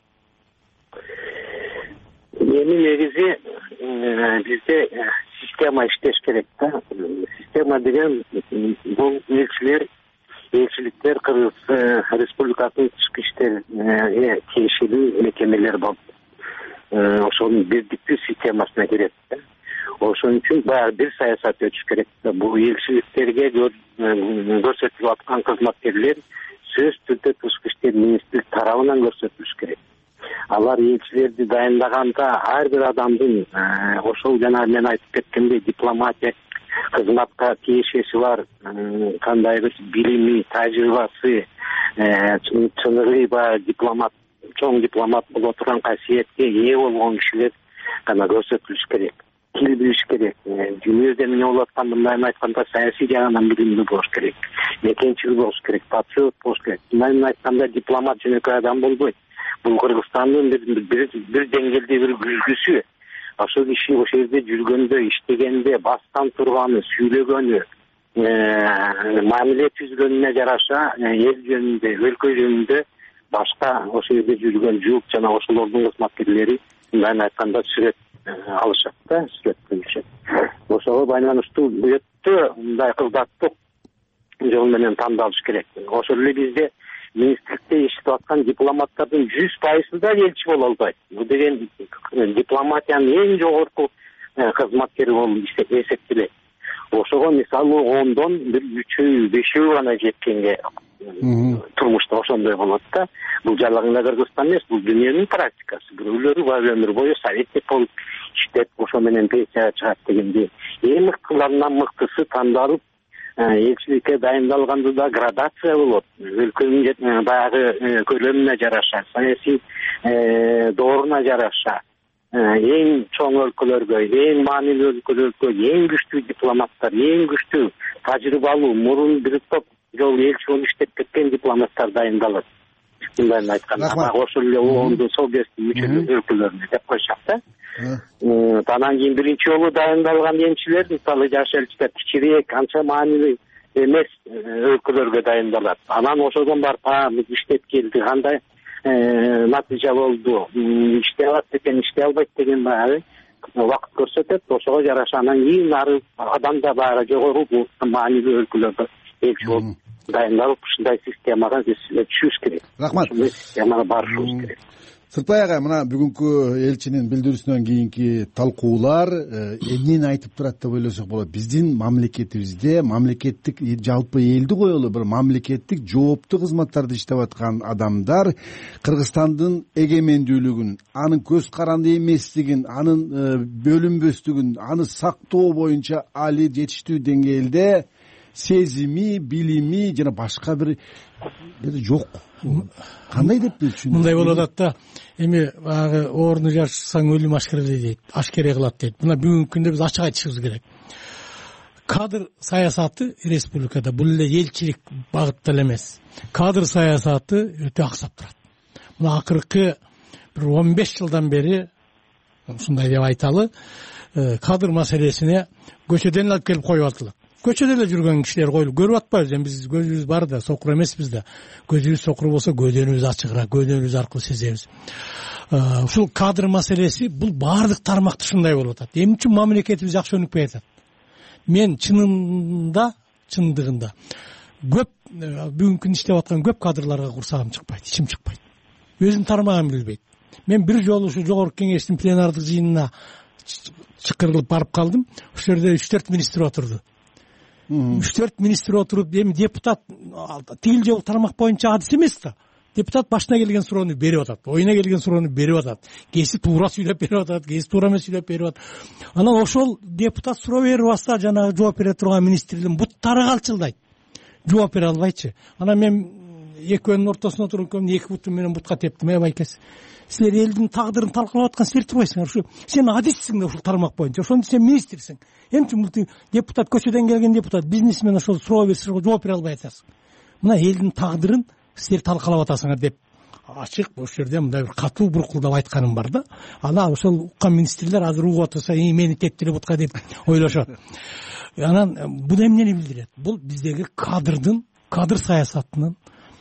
Эми негизи бизде система иштеш керек да. Система деген бул элчилер, элчиликтер Кыргыз Республикасынын тышкы иштерине тиешелүү мекемелер болуп, ошонун бирдиктүү системасына кирет да. Ошон үчүн баягы бир саясат өтүш керек да. Бул элчиликтерге көрсөтүлүп аткан кызматкерлер сөз түрдө тышкы иштер министрлик тарабынан көрсөтүлүш керек. Алар элчилерди дайындаганда ар бир адамдын ошол жана мен айтып кеткендей дипломатия кызматка тиешеси бар, кандайдыр билими, тажрыйбасы, чыныгы баягы дипломат, чоң дипломат боло турган касиетке ээ болгон кишилер гана көрсөтүлүш керек. Тил билиш керек. Дүйнөдө эмне болуп атканын мындай айтканда саясий жагынан билимдүү болуш керек. Мекенчил болуш керек, патриот болуш керек. Мындай айтканда дипломат жөнөкөй адам болбойт. Бул Кыргызстандын бир бир деңгээлде бир күзгүсү. Ошол киши ошол жерде жүргөндө, иштегенде бастан турганы, сүйлөгөнү, мамиле түзгөнүнө жараша эл жөнүндө, өлкө жөнүндө башка ошол жерде жүргөн жуп жана ошолордун кызматкерлери мындай айтканда сүрөт алышат да, сүрөттөлүшөт. Ошого байланыштуу өтө мындай кызматтык жол менен тандалыш керек. Ошол эле бизде министрликте иштеп аткан дипломаттардын жүз пайызы да элчи боло албайт. Бул деген дипломатиянын эң жогорку кызматкери болуп эсептелет. Ошого мисалы ондон бир үчөө бешөө гана жеткенге турмушта ошондой болот да. Бул жалгыз Кыргызстан эмес, бул дүйнөнүн практикасы. Бирөөлөрү баары өмүр бою советник болуп иштеп, ошо менен пенсияга чыгат дегенди. Эң мыктыларынан мыктысы тандалып элчиликке дайындалганда да градация болот. Өлкөнүн баягы көлөмүнө жараша, саясий дооруна жараша эң чоң өлкөлөргө, эң маанилүү өлкөлөргө эң күчтүү дипломаттар, эң күчтүү тажрыйбалуу, мурун бир топ жол элчи болуп иштеп кеткен дипломаттар дайындалат. Мындайын айтканда, ошол эле ондун Совбездин мүчө өлкөлөрүнө деп койшак да. Анан кийин биринчи жолу дайындалган элчилер, мисалы жаш элчилер кичирээк, анча маанилүү эмес өлкөлөргө дайындалат. Анан ошодон барып иштеп келди, кандай натыйжа болду, иштей алат экен, иштей албайт деген баягы убакыт көрсөтөт. Ошого жараша анан кийин ары адамда баягы жогору маанилүү өлкөлөрдө элчи болуп дайындалып, ушундай системага биз түшүш керек. Рахмат. Ушундай системага барышыбыз керек. Сыртбай агай, мына бүгүнкү элчинин билдирүүсүнөн кийинки талкуулар эмнени айтып турат деп ойлосок болот? Биздин мамлекетибизде мамлекеттик жалпы элди коелу бир мамлекеттик жооптуу кызматтарды иштеп аткан адамдар Кыргызстандын эгемендүүлүгүн, анын көз каранды эместигин, анын бөлүнбөстүгүн, аны сактоо боюнча али жетиштүү деңгээлде сезими, билими жана башка бир жок. Кандай деп түшүнөт? Мындай болуп атат да, эми баягы орду жарышсаң өлүм ашкерелей дейт, ашкере кылат дейт. Мына бүгүнкү күндө биз ачык айтышыбыз керек. Кадр саясаты республикада бул эле элчилик багытта эле эмес. Кадр саясаты өтө аксап турат. Мына акыркы бир он беш жылдан бери ушундай деп айталы, кадр маселесине көчөдөн алып келип коюп атылат. Көчөдө эле жүргөн кишилер коюлуп көрүп атпайбыз, эми биз көзүбүз бар да, сокур эмеспиз да. Көзүбүз сокур болсо көдөнүбүз ачыгыраак, көдөнүбүз аркылуу сезебиз. Ушул кадр маселеси бул баардык тармакта ушундай болуп атат. Эмне үчүн мамлекетибиз жакшы өнүкпөй атат? Мен чынында, чындыгында көп бүгүнкү күндө иштеп аткан көп кадрларга курсагым чыкпайт, ичим чыкпайт. Өзүм тармагым билбейт. Мен бир жолу ушу жогорку кеңештин пленардык жыйынына чакырылып барып калдым. Ошол жерде үч төрт министр отурду. үч төрт министр отуруп, эми депутат тигил жол тармак боюнча адис эмес да. Депутат башына келген суроону берип атат, оюна келген суроону берип атат. Кээси туура сүйлөп берип атат, кээси туура эмес сүйлөп берип атат. Анан ошол депутат суроо берип атса, жанагы жооп бере турган министрдин буттары калчылдайт. Жооп бере албайчы. Анан мен экөөнүн ортосуна отуруп эки бутум менен бутка тептим. Э байкес, силер элдин тагдырын талкалап аткан силер турбайсыңар. Ушу сен адиссиң да ушул тармак боюнча. Ошондо сен министрсиң. Эмне үчүн бул депутат, көчөдөн келген депутат, бизнесмен ошол суроо берсе жооп бере албай атасың? Мына элдин тагдырын силер талкалап атасыңар деп ачык ошол жерде мындай бир катуу буркулдап айтканым бар да. Анан ошол уккан министрлер азыр угуп атса, мени тептире бутка деп ойлошот. Анан бул эмнени билдирет? Бул биздеги кадрдын, кадр саясатынын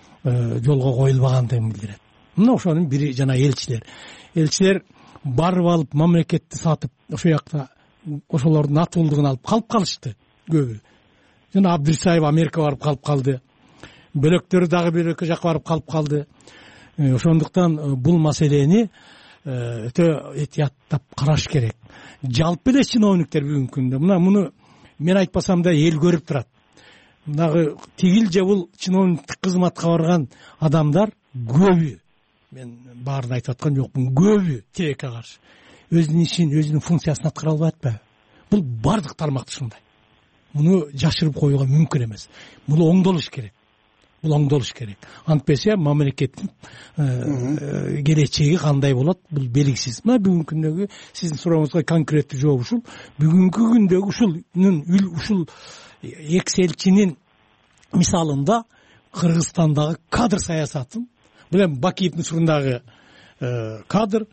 жолго коюлбагандыгын билдирет. Мына ошонун бири жана элчилер. Элчилер барып алып мамлекетти сатып, ошол жакта ошолордун атуулдугун алып калып калышты көбү. Жана Абдырсаев Америкага барып калып калды. Бөлөктөрү дагы бир эки жакка барып калып калды. Ошондуктан бул маселени өтө этияттап караш керек. Жалпы эле чиновниктер бүгүнкү күндө мына муну мен айтпасам да эл көрүп турат. Мынагы тигил же бул чиновниктик кызматка барган адамдар көбү, мен баарын айтып аткан жокмун, көбү тилекке каршы өзүнүн ишин, өзүнүн функциясын аткара албайт атпайбы? Бул бардык тармакта ушундай. Муну жашырып коюуга мүмкүн эмес. Бул оңдолуш керек. Бул оңдолуш керек. Антпесе мамлекеттин келечеги кандай болот? Бул белгисиз. Мына бүгүнкү күндөгү сиздин сурооңузга конкреттүү жооп ушул. Бүгүнкү күндөгү ушулнун ушул экселчинин мисалында Кыргызстандагы кадр саясатын, бул эми Бакиевдин сурundагы кадр,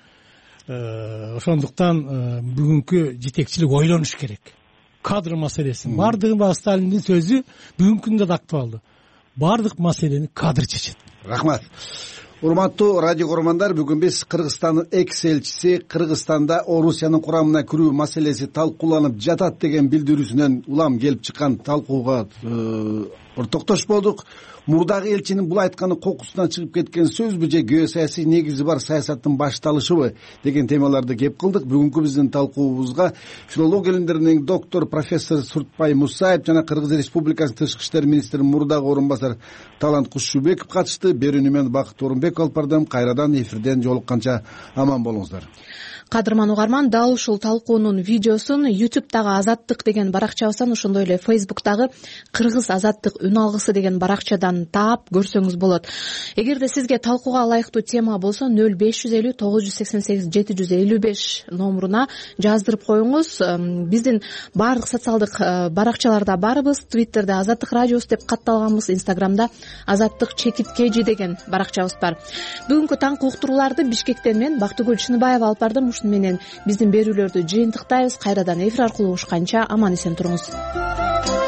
ошондуктан бүгүнкү жетекчилик ойлонуш керек. Кадр маселесин бардыгы Сталиндин сөзү бүгүнкү күндө да актуалдуу. Бардык маселени кадр чечет. Рахмат. урматтуу радио көрөрмандар, бүгүн биз Кыргызстандын экс элчиси Кыргызстанда Орусиянын курамына кирүү маселеси талкууланып жатат деген билдирүүсүнөн улам келип чыккан талкууга ортоктош болдук. Мурдагы элчинин бул айтканы кокусунан чыгып кеткен сөзбү же геосаясий негизи бар саясаттын башталышыбы деген темаларды кеп кылдык. Бүгүнкү биздин талкуубузга филология илимдеринин доктор профессор Суртпай Мусаев жана Кыргыз Республикасынын тышкы иштер министринин мурдагы орун басары Талант Кушубеков катышты. Берүүнү мен Бакыт Орунбеков алып бардым. Кайрадан эфирден жолукканча аман болуңуздар. Кадырман угарман, дал ушул талкуунун видеосун ютубтагы Азаттык деген баракчабыздан, ошондой эле фейсбуктагы Кыргыз Азаттык үн алгысы деген баракчадан таап көрсөңүз болот. Эгерде сизге талкууга ылайыктуу тема болсо нөл беш жүз элүү тогуз жүз сексен сегиз жети жүз элүү беш номуруна жаздырып коюңуз. Биздин баардык социалдык баракчаларда барбыз. Твиттерде Азаттык радиосу деп катталганбыз, Инстаграмда Азаттык чекиткежи деген баракчабыз бар. Бүгүнкү таңкы уктурууларды Бишкектен мен Бактыгүл Чыныбаева алып бардым. Ушуну менен биздин берүүлөрдү жыйынтыктайбыз. Кайрадан эфир аркылуу угушканча аман эсен туруңуз.